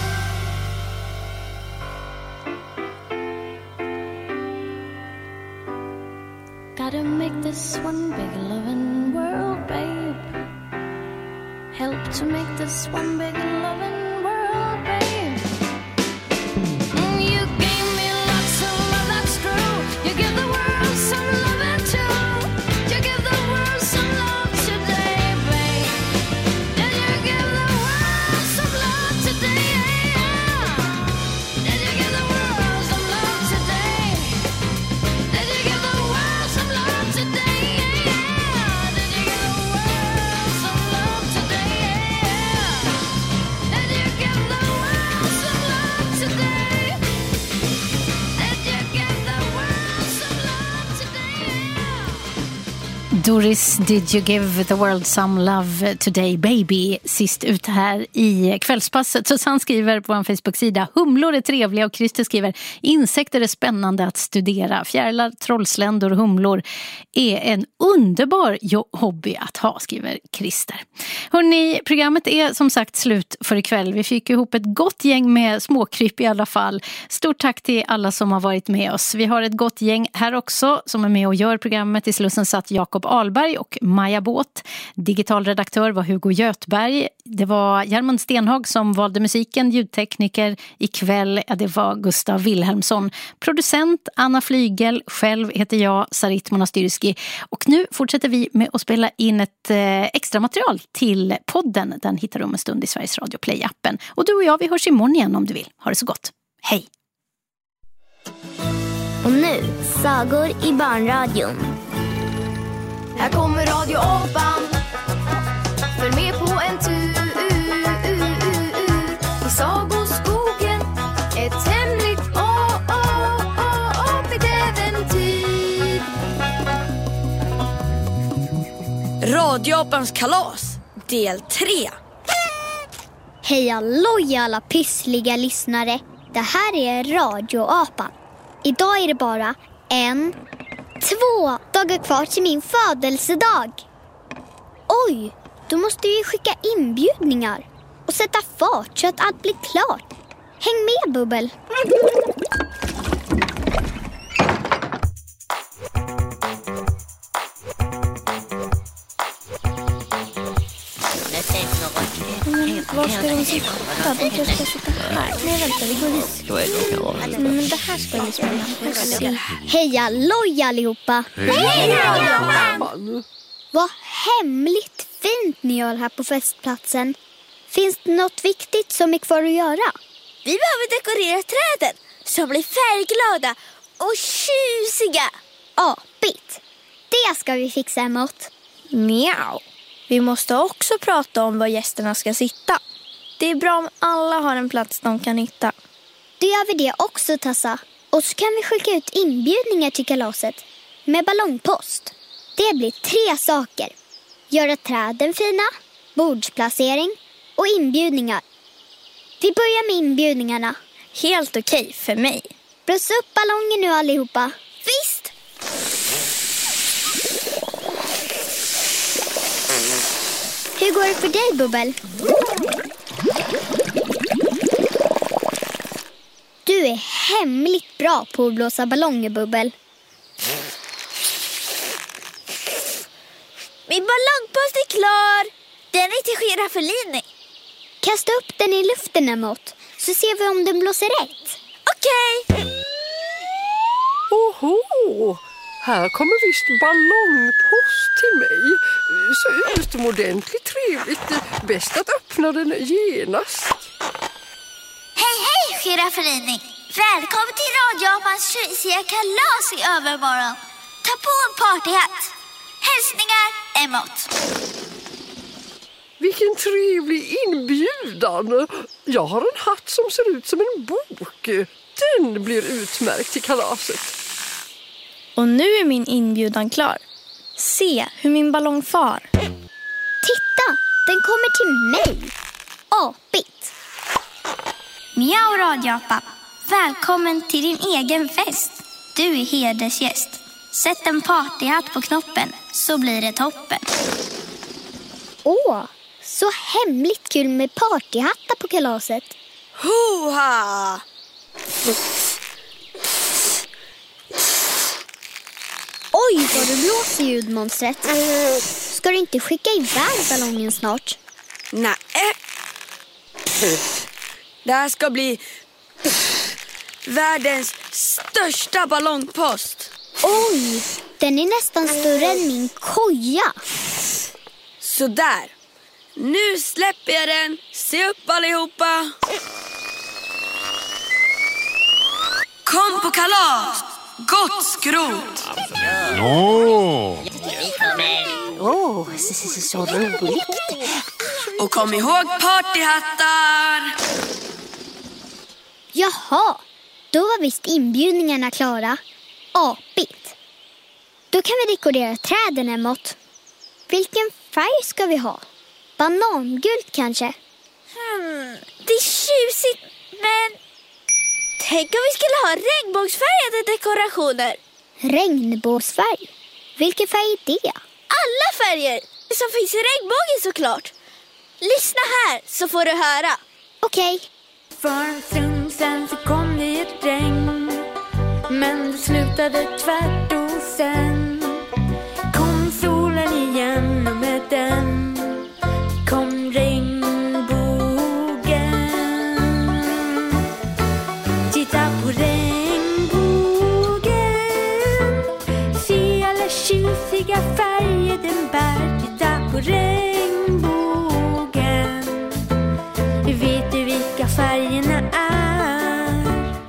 S7: Gotta make this one big loving world, babe. Help to make this one big loving world, babe. You gave me lots of love, that's true. You give the world some loving too. You give the world some love today, babe. Did you give the world some love today? Did you give the world some love today? Did you give the world some love today? Did you give the world some love today? Did you give the world some love today? Did you give the world some love today?
S1: Doris, did you give the world some love today, baby? Sist ut här i kvällspasset. Susanne skriver på en Facebook-sida: humlor är trevliga, och Christer skriver: insekter är spännande att studera. Fjärilar, trollsländor och humlor är en underbar hobby att ha, skriver Christer. Hörrni, programmet är som sagt slut för ikväll. Vi fick ihop ett gott gäng med småkryp i alla fall. Stort tack till alla som har varit med oss. Vi har ett gott gäng här också som är med och gör programmet. I Slussen satt Jakob Ahlberg och Maja Båt. Digital redaktör var Hugo Götberg. Det var Germund Stenhag som valde musiken. Ljudtekniker ikväll, det var Gustav Wilhelmsson. Producent Anna Flygel. Själv heter jag Sarit Monastyrski. Och nu fortsätter vi med att spela in ett extra material till podden. Den hittar du om en stund i Sveriges Radio Play-appen. Och du och jag, vi hörs imorgon igen om du vill. Ha det så gott. Hej!
S14: Och nu, sagor i barnradion.
S7: Här kommer Radio Apan. Följ med på en tur i sagoskogen. Ett hemligt apigt äventyr.
S15: Radio Apans kalas, del 3.
S14: Hej alloj alla pyssliga lyssnare. Det här är Radio Apan. Idag är det bara 2 dagar kvar till min födelsedag. Oj, då måste vi skicka inbjudningar och sätta fart så att allt blir klart. Häng med, Bubbel. Var ska de sitta? De kanske ska sitta här. Nej, vänta, vi går dit. Men det här ska vi spela. Hej alloj allihopa. Hej allihopa. Vad hemligt fint ni gör här på festplatsen. Finns det något viktigt som är kvar att göra?
S16: Vi behöver dekorera träden så de blir färgglada och tjusiga.
S14: Apigt. Det ska vi fixa emot.
S16: Mjau. Vi måste också prata om var gästerna ska sitta. Det är bra om alla har en plats de kan hitta.
S14: Då gör vi det också, Tassa. Och så kan vi skicka ut inbjudningar till kalaset med ballongpost. Det blir 3 saker. Göra träden fina, bordsplacering och inbjudningar. Vi börjar med inbjudningarna.
S16: Helt okej för mig.
S14: Blås upp ballongen nu allihopa.
S16: Visst!
S14: Hur går det för dig, Bubbel? Du är hemligt bra på att blåsa ballonger, Bubbel.
S16: Min ballongpost är klar. Den är till Giraffelini.
S14: Kasta upp den i luften emot, så ser vi om den blåser rätt.
S16: Okej.
S17: Oho! Här kommer visst ballongpost till mig. Så utomordentligt trevligt. Bäst att öppna den genast.
S16: Hej, Giraffelini. Välkommen till Radio-Japans tjejsiga kalas i övermorgon. Ta på en partyhatt. Hälsningar, Emot.
S17: Vilken trevlig inbjudan. Jag har en hatt som ser ut som en bok. Den blir utmärkt till kalaset.
S18: Och nu är min inbjudan klar. Se hur min ballong far.
S14: Titta, den kommer till mig. Apigt.
S16: Miau Radio-Japa. Välkommen till din egen fest. Du är hedersgäst. Sätt en partyhatt på knoppen så blir det toppen.
S14: Åh, så hemligt kul med partyhattar på kalaset.
S15: Hoha!
S14: Oj, vad du blåser, ljudmonstret. Ska du inte skicka iväg ballongen snart?
S15: Nej. Det här ska bli världens största ballongpost.
S14: Oj, den är nästan större än min koja.
S15: Så där. Nu släpper jag den. Se upp allihopa. Kom på kalas. Gott skrot.
S14: Så roligt.
S15: Och kom ihåg partyhattar.
S14: Jaha, då var visst inbjudningarna klara. Apigt. Då kan vi dekorera träden emot. Vilken färg ska vi ha? Banangult kanske?
S16: Det är tjusigt, men tänk om vi skulle ha regnbågsfärgade dekorationer.
S14: Regnbågsfärg? Vilken färg är det?
S16: Alla färger som finns i regnbågen såklart. Lyssna här så får du höra.
S14: Okej.
S19: För en stund sen så kom det ett regn, men det slutade tvärt och sen kom solen igen och med den kom regnbågen. Titta på regnbågen, se alla tjusiga färger den bär. Titta på regnbågen, vet du vilka färgerna är?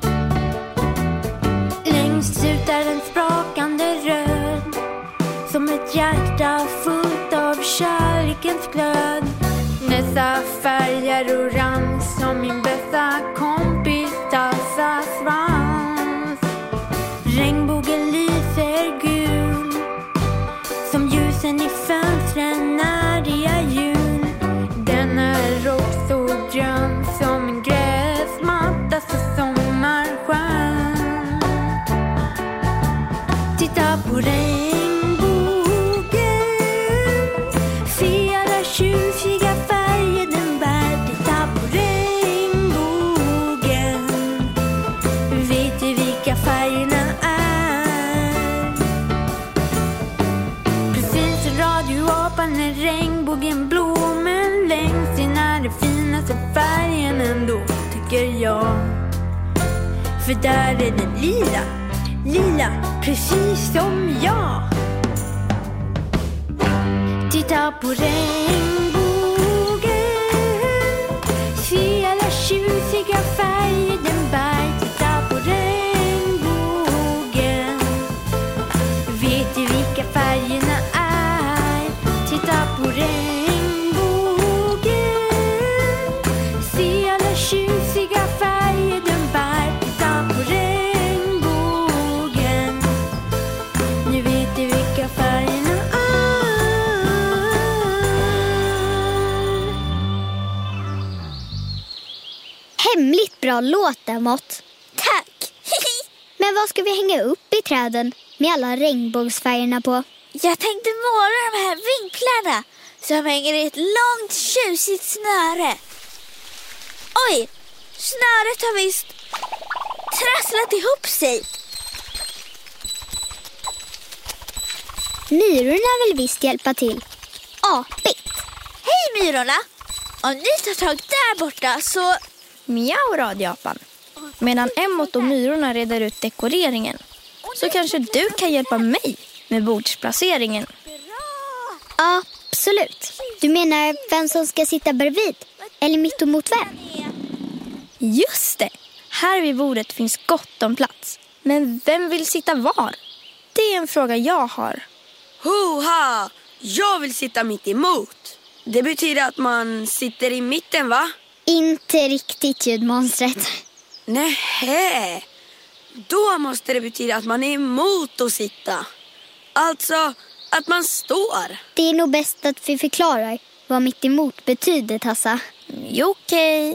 S19: Längst ut är en sprakande röd, som ett hjärta fullt av kärlekens glöd. Nästa färg är orange, som min bästa kompis Tassa svans. Regnbågen lyser gul, som ljusen i fönstren när det är jul. Den är också grön som en gräsmatta så sommarskön. Titta på regnbågen, se alla tjusiga färger den bär. Titta på regnbågen, vet du vilka färgerna är? Precis som radioapan är regnbågen blå, men längst in är det finaste färgen ändå, tycker jag. För där är den lila, lila, precis som jag. Titta på regnbågen, se alla tjusiga färger den bär. Titta på regnbågen, vet du vilka färgerna är? Titta på regnbågen, se alla tjusiga färger den bär. Titta på regnbågen,
S16: bra låt, Emot.
S14: Tack!
S16: Men vad ska vi hänga upp i träden med alla regnbågsfärgerna på?
S14: Jag tänkte måla de här vinklarna som hänger i ett långt tjusigt snöre. Oj, snöret har visst trasslat ihop sig.
S16: Myrorna vill visst hjälpa till. Apigt.
S14: Hej myrorna! Om ni tar tag där borta så...
S18: Miau, radioapan. Medan Emot och myrorna reder ut dekoreringen så kanske du kan hjälpa mig med bordsplaceringen.
S16: Absolut. Du menar vem som ska sitta bredvid? Eller mitt emot vem?
S18: Just det. Här vid bordet finns gott om plats. Men vem vill sitta var? Det är en fråga jag har.
S15: Hoha! Jag vill sitta mitt emot. Det betyder att man sitter i mitten, va?
S16: Inte riktigt, ljudmonstret.
S15: Nähä. Då måste det betyda att man är emot att sitta. Alltså att man står.
S16: Det är nog bäst att vi förklarar vad mitt emot betyder, Tassa.
S18: Okej.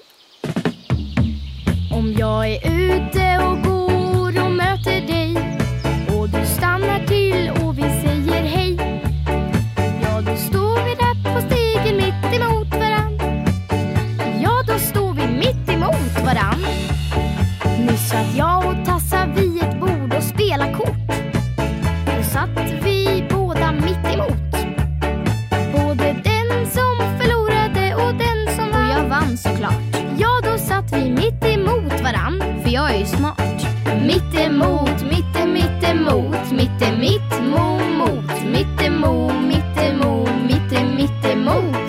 S19: Om jag är ute och går och möter dig och du stannar till och vi säger hej, ja då står vi där på stigen mitt emot varann. Ja då står vi mitt emot varann. Nyss satt jag och Tassa vid ett bord och spela kort. Då satt vi båda mitt emot. Både den som förlorade och den som vann. Och jag vann såklart. Ja då satt vi mitt emot varann, för jag är ju smart. Mitt emot, mitt emot, mitt emot, mitt emot, mitt emot.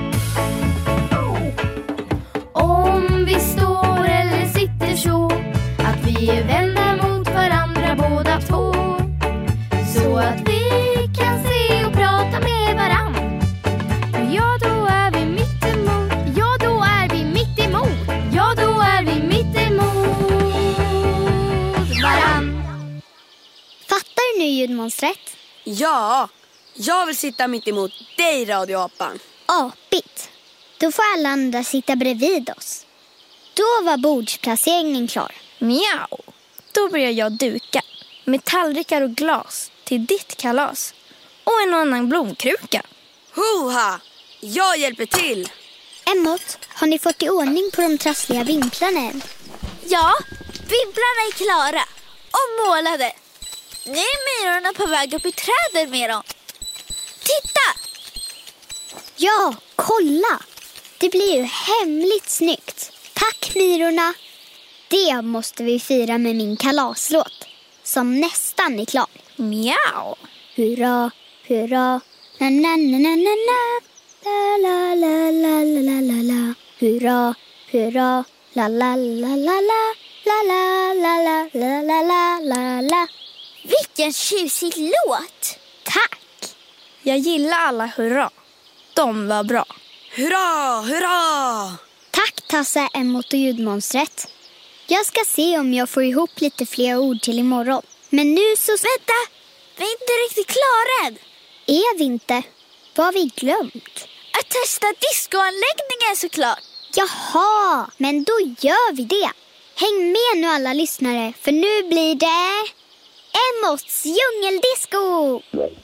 S19: Om vi står eller sitter så att vi är vänner mot varandra båda två, så att vi kan se och prata med varann. Ja då är vi mitt emot, ja då är vi mitt emot, ja då är vi mitt emot varann.
S16: Fattar du nu, ljudmonstret?
S15: Ja, jag vill sitta mitt emot dig, radioapan.
S16: Apigt. Då får alla andra sitta bredvid oss. Då var bordsplaceringen klar.
S18: Miau. Då börjar jag duka med tallrikar och glas till ditt kalas. Och en annan blomkruka.
S15: Hoha! Jag hjälper till.
S16: Emot, har ni fått i ordning på de trassliga vinklarna än?
S14: Ja, vimplarna är klara och målade. Nu är myrorna på väg upp i trädet med dem. Titta!
S16: Ja, kolla! Det blir ju hemligt snyggt. Tack, myrorna! Det måste vi fira med min kalaslåt, som nästan är klar.
S18: Miau!
S16: Hurra, hurra, na na na na na na, la la la la la la la. Hurra, hurra, la la la la la, la la la la la la la la la.
S14: Vilken tjusig låt!
S16: Tack!
S18: Jag gillar alla hurra. De var bra.
S15: Hurra, hurra!
S16: Tack, Tassa, Emot och ljudmonstret. Jag ska se om jag får ihop lite fler ord till imorgon. Men nu så...
S14: Vänta! Vi är inte riktigt klara än.
S16: Är vi inte? Vad har vi glömt?
S14: Att testa discoanläggningen såklart.
S16: Jaha, men då gör vi det. Häng med nu alla lyssnare, för nu blir det... Emots djungeldisco!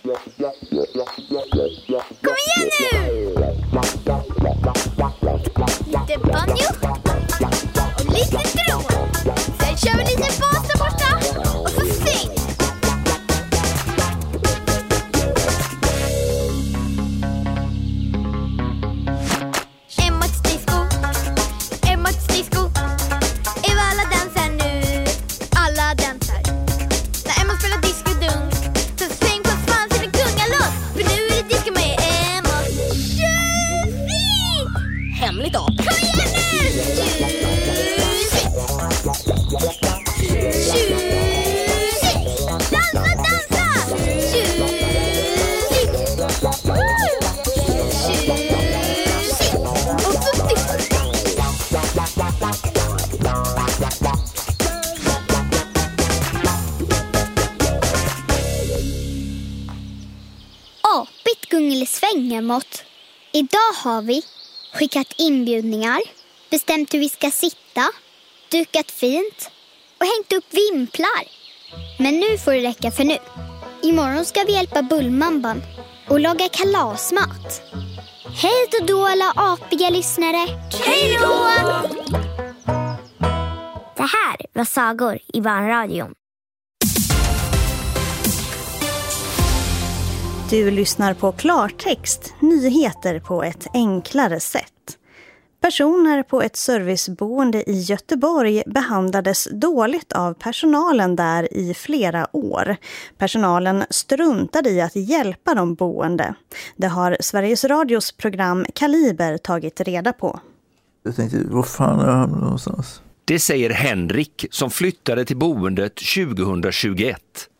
S14: Kom igen nu! Lite banjo och lite drum. Sen kör vi lite bas där borta och så sing. Emots disco, Emots disco. Eva, alla dansar nu. Alla dansar. När Emma spelar disco-dung, så sväng på svansen och gunga loss. För nu är det disco med Emma. Tjusigt! Hemligt då. Kom igen nu! Tjusigt! Tjusigt! Dansa, dansa! Tjusigt! Tjusigt! Och så disco.
S16: Apigt gungelisväng, Emot. Idag har vi skickat inbjudningar, bestämt hur vi ska sitta, dukat fint och hängt upp vimplar. Men nu får det räcka för nu. Imorgon ska vi hjälpa Bullmamban och laga kalasmat. Hej då alla apiga lyssnare. Hej då!
S14: Det här var sagor i Barnradion.
S20: Du lyssnar på klartext, nyheter på ett enklare sätt. Personer på ett serviceboende i Göteborg behandlades dåligt av personalen där i flera år. Personalen struntade i att hjälpa de boende. Det har Sveriges Radios program Kaliber tagit reda på.
S21: Jag tänkte, vad fan är han någonstans?
S22: Det säger Henrik som flyttade till boendet 2021.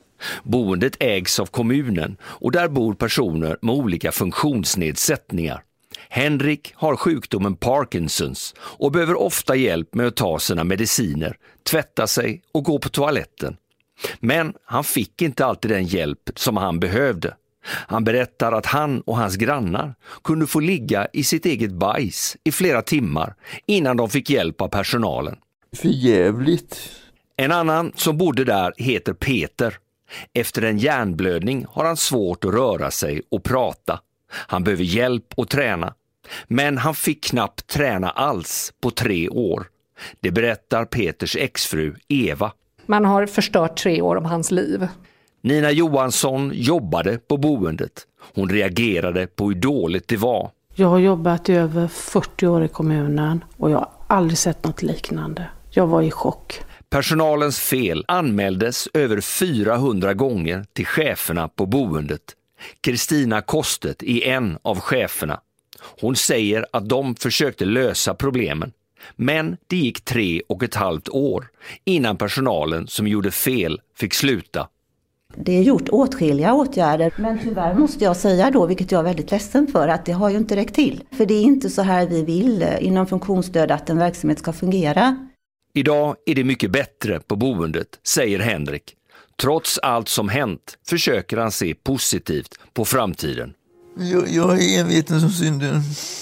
S22: Boendet ägs av kommunen och där bor personer med olika funktionsnedsättningar. Henrik har sjukdomen Parkinsons och behöver ofta hjälp med att ta sina mediciner, tvätta sig och gå på toaletten. Men han fick inte alltid den hjälp som han behövde. Han berättar att han och hans grannar kunde få ligga i sitt eget bajs i flera timmar innan de fick hjälp av personalen.
S21: För jävligt.
S22: En annan som bodde där heter Peter. Efter en hjärnblödning har han svårt att röra sig och prata. Han behöver hjälp att träna. Men han fick knappt träna alls på 3 år. Det berättar Peters exfru Eva.
S23: Man har förstört 3 år av hans liv.
S22: Nina Johansson jobbade på boendet. Hon reagerade på hur dåligt det var.
S24: Jag har jobbat i över 40 år i kommunen och jag har aldrig sett något liknande. Jag var i chock.
S22: Personalens fel anmäldes över 400 gånger till cheferna på boendet. Kristina Kostet är en av cheferna. Hon säger att de försökte lösa problemen. Men det gick 3,5 år innan personalen som gjorde fel fick sluta.
S25: Det är gjort åtskilliga åtgärder, men tyvärr måste jag säga då, vilket jag är väldigt ledsen för, att det har ju inte räckt till. För det är inte så här vi vill inom funktionsstöd att en verksamhet ska fungera.
S22: Idag är det mycket bättre på boendet, säger Henrik. Trots allt som hänt försöker han se positivt på framtiden.
S21: Jag är enveten som synden.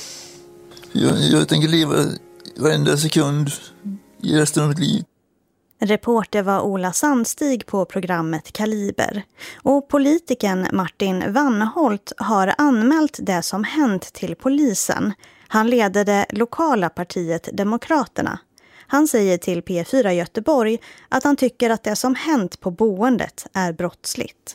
S21: Jag tänker leva varenda sekund i resten av mitt liv.
S20: Reporter var Ola Sandstig på programmet Kaliber. Och politikern Martin Wannholt har anmält det som hänt till polisen. Han leder det lokala partiet Demokraterna. Han säger till P4 Göteborg att han tycker att det som hänt på boendet är brottsligt.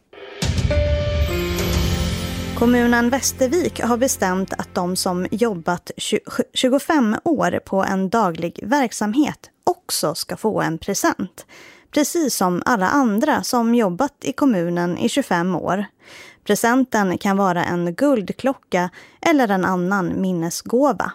S20: Kommunen Västervik har bestämt att de som jobbat 25 år på en daglig verksamhet också ska få en present. Precis som alla andra som jobbat i kommunen i 25 år. Presenten kan vara en guldklocka eller en annan minnesgåva.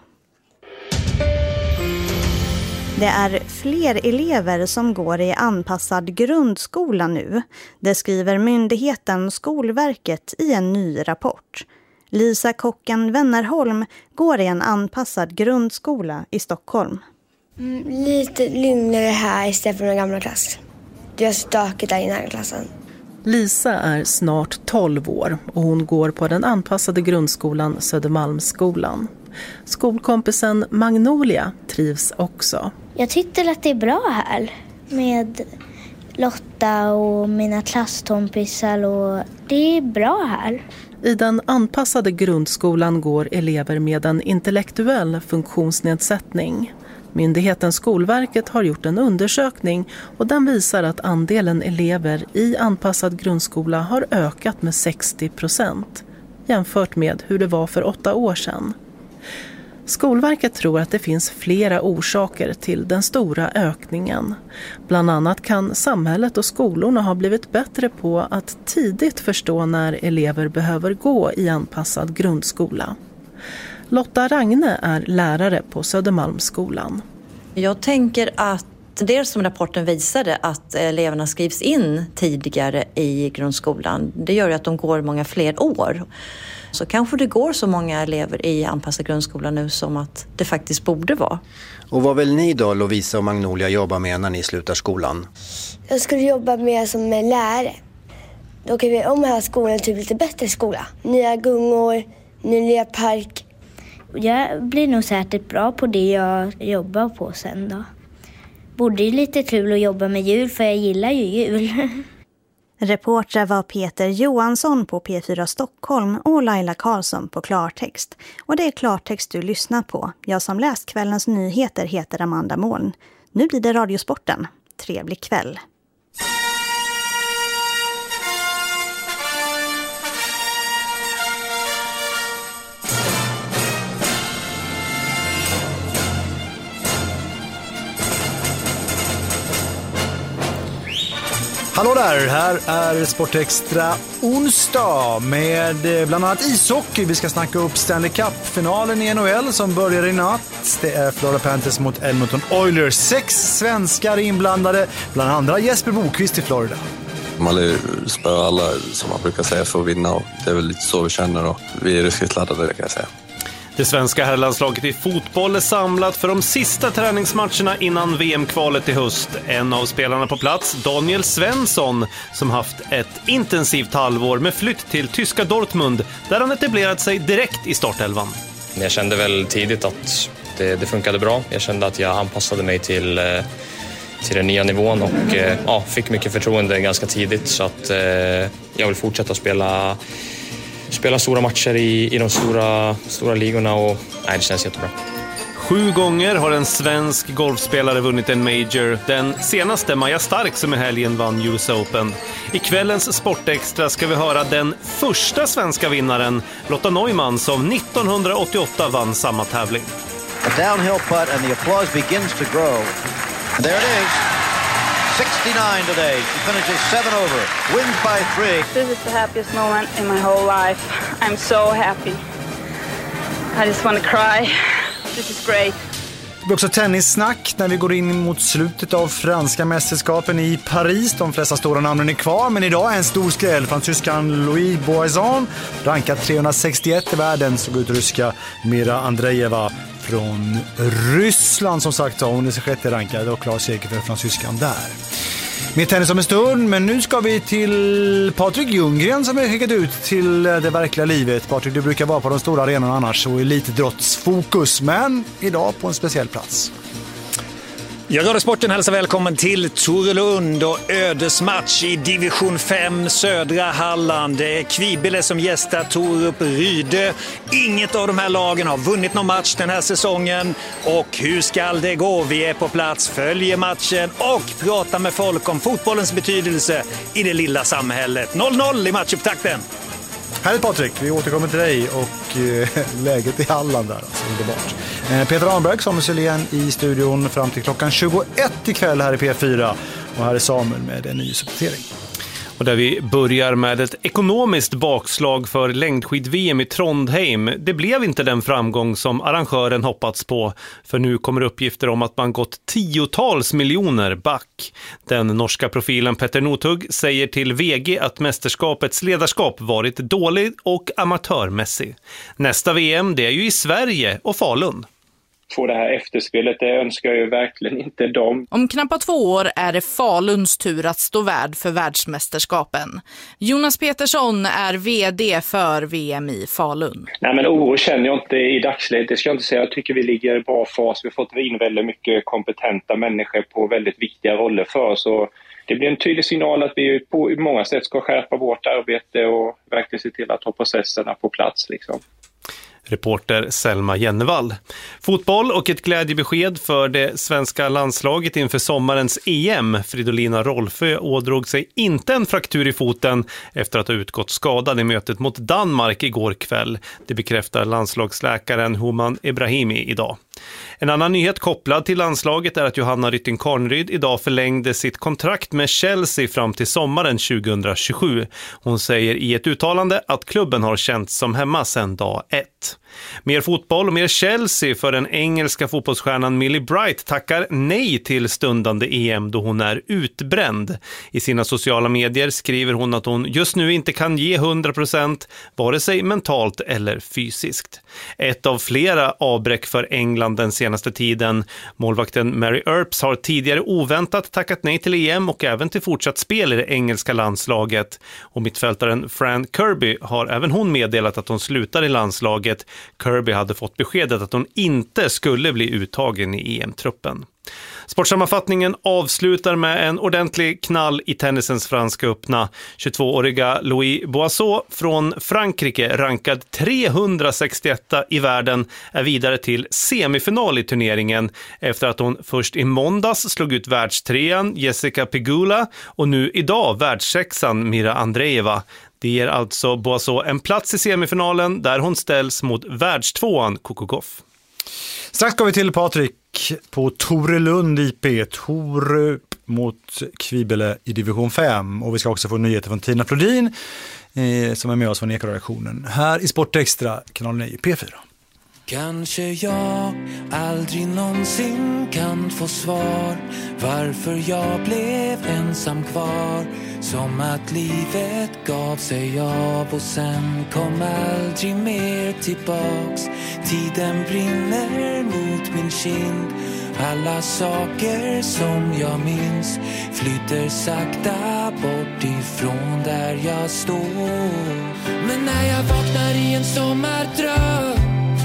S20: Det är fler elever som går i anpassad grundskola nu. Det skriver myndigheten Skolverket i en ny rapport. Lisa Kocken Wennerholm går i en anpassad grundskola i Stockholm.
S26: Lite lugnare här istället för den gamla klass. Det är stökigt där i den här klassen.
S27: Lisa är snart 12 år och hon går på den anpassade grundskolan Södermalmsskolan. Skolkompisen Magnolia trivs också.
S16: Jag tycker att det är bra här med Lotta och mina klasskompisar och det är bra här.
S27: I den anpassade grundskolan går elever med en intellektuell funktionsnedsättning. Myndigheten Skolverket har gjort en undersökning och den visar att andelen elever i anpassad grundskola har ökat med 60% jämfört med hur det var för 8 år sedan. Skolverket tror att det finns flera orsaker till den stora ökningen. Bland annat kan samhället och skolorna ha blivit bättre på att tidigt förstå när elever behöver gå i anpassad grundskola. Lotta Ragne är lärare på Södermalmsskolan.
S28: Jag tänker att det som rapporten visade att eleverna skrivs in tidigare i grundskolan, det gör ju att de går många fler år. Så kanske det går så många elever i anpassad grundskola nu som att det faktiskt borde vara.
S29: Och vad vill ni då, Lovisa och Magnolia, jobba med när ni slutar skolan?
S26: Jag skulle jobba med som lärare. Då kan vi om här skolan till lite bättre skola. Nya gungor, ny park.
S16: Jag blir nog säkert bra på det jag jobbar på sen då. Borde ju lite kul att jobba med jul för jag gillar ju jul.
S20: Reportrar var Peter Johansson på P4 Stockholm och Laila Karlsson på Klartext. Och det är Klartext du lyssnar på. Jag som läst kvällens nyheter heter Amanda Moln. Nu blir det Radiosporten. Trevlig kväll.
S2: Hallå där, här är Sportextra onsdag med bland annat ishockey. Vi ska snacka upp Stanley Cup-finalen i NHL som börjar i natt. Det är Florida Panthers mot Edmonton Oilers. 6 svenskar inblandade, bland andra Jesper Bokvist i Florida.
S3: Man spör alla som man brukar säga för att vinna och det är väl lite så vi känner och vi är ruskigt laddade, det kan jag säga.
S4: Det svenska herrlandslaget i fotboll är samlat för de sista träningsmatcherna innan VM-kvalet i höst. En av spelarna på plats, Daniel Svensson, som haft ett intensivt halvår med flytt till tyska Dortmund, där han etablerat sig direkt i startelvan.
S5: Jag kände väl tidigt att det funkade bra. Jag kände att jag anpassade mig till den nya nivån och fick mycket förtroende ganska tidigt, så att jag vill fortsätta spela stora matcher i de stora ligorna och det känns jättebra.
S4: 7 gånger har en svensk golfspelare vunnit en major. Den senaste, Maja Stark, som i helgen vann US Open. I kvällens Sportextra ska vi höra den första svenska vinnaren, Lotta Neumann, som 1988 vann samma tävling.
S6: A downhill putt and the applause begins to grow. There it is. 69 today. She finishes 7 over. Wins by 3.
S8: This is the happiest moment in my whole life. I'm so happy. I just want to cry. This is great.
S2: Det blir också tennissnack när vi går in mot slutet av franska mästerskapen i Paris. De flesta stora namnen är kvar, men idag är en stor skräll. Fransyskan Louis Boisson, rankad 361 i världen, såg ut ryska Mira Andreeva från Ryssland. Som sagt, hon är 6:e rankad och klar seger för fransyskan där. Mer tennis om en stund, men nu ska vi till Patrik Ljunggren som är skickat ut till det verkliga livet. Patrik, du brukar vara på de stora arenorna annars och elitidrottsfokus, men idag på en speciell plats.
S9: Ja, Radiosporten hälsar välkommen till Torelund och ödesmatch i division 5 södra Halland. Det är Kvibille som gästar Torup Ryde. Inget av de här lagen har vunnit någon match den här säsongen. Och hur ska det gå? Vi är på plats, följer matchen och pratar med folk om fotbollens betydelse i det lilla samhället. 0-0 i matchupptakten.
S2: Härligt Patrik, vi återkommer till dig och läget i Halland där, alltså underbart. Peter Arnberg, Samuel Sylén i studion fram till klockan 21 ikväll här i P4. Och här är Samuel med en ny uppdatering.
S4: Och där vi börjar med ett ekonomiskt bakslag för längdskid-VM i Trondheim. Det blev inte den framgång som arrangören hoppats på, för nu kommer uppgifter om att man gått 10-tals miljoner back. Den norska profilen Petter Northug säger till VG att mästerskapets ledarskap varit dålig och amatörmässig. Nästa VM, det är ju i Sverige och Falun.
S10: Få det här efterspelet, det önskar ju verkligen inte dem.
S11: Om knappt 2 år är det Faluns tur att stå värd för världsmästerskapen. Jonas Petersson är vd för VM i Falun.
S10: Nej, men oro känner jag inte i dagsläget, det ska jag inte säga. Jag tycker vi ligger i bra fas. Vi har fått in väldigt mycket kompetenta människor på väldigt viktiga roller för oss. Och det blir en tydlig signal att vi på många sätt ska skärpa vårt arbete och verkligen se till att ha processerna på plats liksom.
S4: Reporter Selma Jennevall. Fotboll och ett glädjebesked för det svenska landslaget inför sommarens EM. Fridolina Rolfö ådrog sig inte en fraktur i foten efter att ha utgått skadad i mötet mot Danmark igår kväll. Det bekräftar landslagsläkaren Human Ebrahimi idag. En annan nyhet kopplad till landslaget är att Johanna Rytting-Karnryd idag förlängde sitt kontrakt med Chelsea fram till sommaren 2027. Hon säger i ett uttalande att klubben har känts som hemma sedan dag 1. Mer fotboll och mer Chelsea för den engelska fotbollsstjärnan Millie Bright tackar nej till stundande EM då hon är utbränd. I sina sociala medier skriver hon att hon just nu inte kan ge 100% vare sig mentalt eller fysiskt. Ett av flera avbräck för England den senaste tiden. Målvakten Mary Earps har tidigare oväntat tackat nej till EM och även till fortsatt spel i det engelska landslaget. Och mittfältaren Fran Kirby har även hon meddelat att hon slutar i landslaget. Kirby hade fått beskedet att hon inte skulle bli uttagen i EM-truppen. Sportsammanfattningen avslutar med en ordentlig knall i tennisens franska öppna. 22-åriga Louis Boisseau från Frankrike, rankad 361 i världen, är vidare till semifinal i turneringen efter att hon först i måndags slog ut världstrean Jessica Pegula och nu idag världssexan Mira Andreeva. Det ger alltså Boisseau en plats i semifinalen där hon ställs mot världstvåan Coco Gauff.
S2: Strax går vi till Patrik på Torelund IP. Torup mot Kvibele i division 5. Och vi ska också få nyheter från Tina Flodin som är med oss från Ekoredaktionen. Här i Sportextra, kanal 9 P4.
S1: Kanske jag aldrig någonsin kan få svar varför jag blev ensam kvar. Som att livet gav sig av och sen kom aldrig mer tillbaks. Tiden brinner mot min kind. Alla saker som jag minns flyter sakta bort ifrån där jag står. Men när jag vaknar i en sommardröm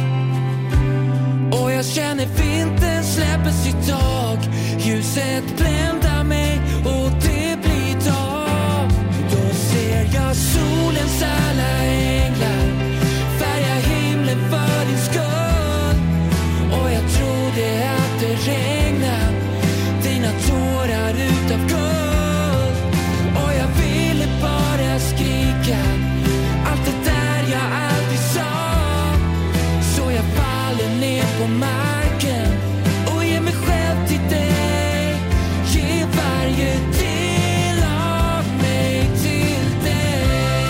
S1: och jag känner vintern släpper sitt tag, ljuset bländar mig och det blir dag. Då ser jag solens alla änglar färga himlen för din skull. Och jag trodde att det regnar dina tårar utav guld. Och jag ville bara skrika allt det där jag aldrig sa. Så jag faller ner på marken och ger mig själv till dig. Ge varje del av mig till dig.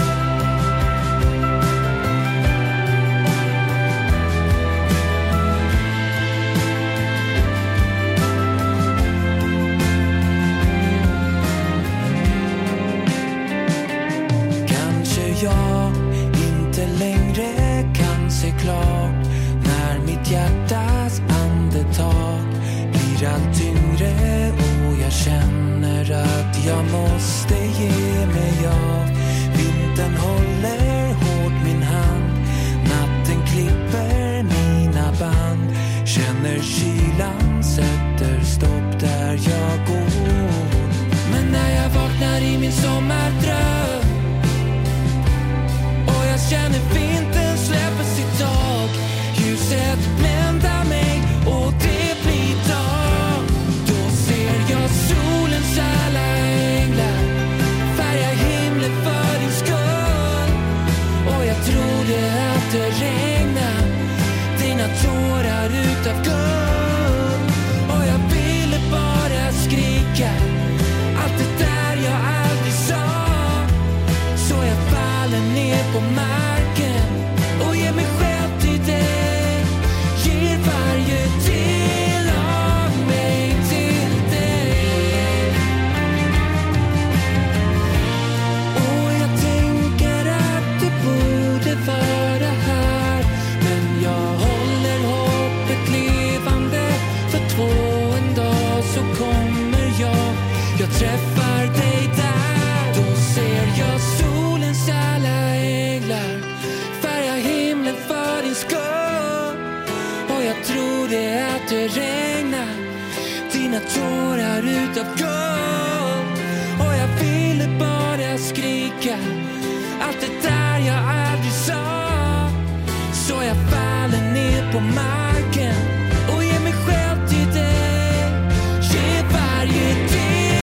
S1: Kanske jag inte längre kan se klart när mitt hjärtas andetag blir allt tyngre och jag känner att jag måste ge mig av. Vintern håller hårt min hand, natten klipper mina band. Känner kylan sätter stopp där jag går. Men när jag vaknar i min sommardröm och jag känner vintern släpper sitt tag, ljuset bländar mig och det blir dag. Då ser jag solens alla änglar färga himlen för din skull. Och jag trodde att det regnar dina tårar utav guld. Och jag ville bara skrika allt det där jag aldrig sa. Så jag faller ner på marken och ger mig själv till dig. Ger varje del av mig till dig. Och jag tänker att du borde vara här, men jag håller hoppet levande. För två en dag så kommer jag träffar dig där. Då ser jag solens alla änglar färga himlen för din skull. Och jag trodde att det regnar dina tårar utav guld. Och jag ville bara skrika allt det där jag aldrig sa. Så jag faller ner på marken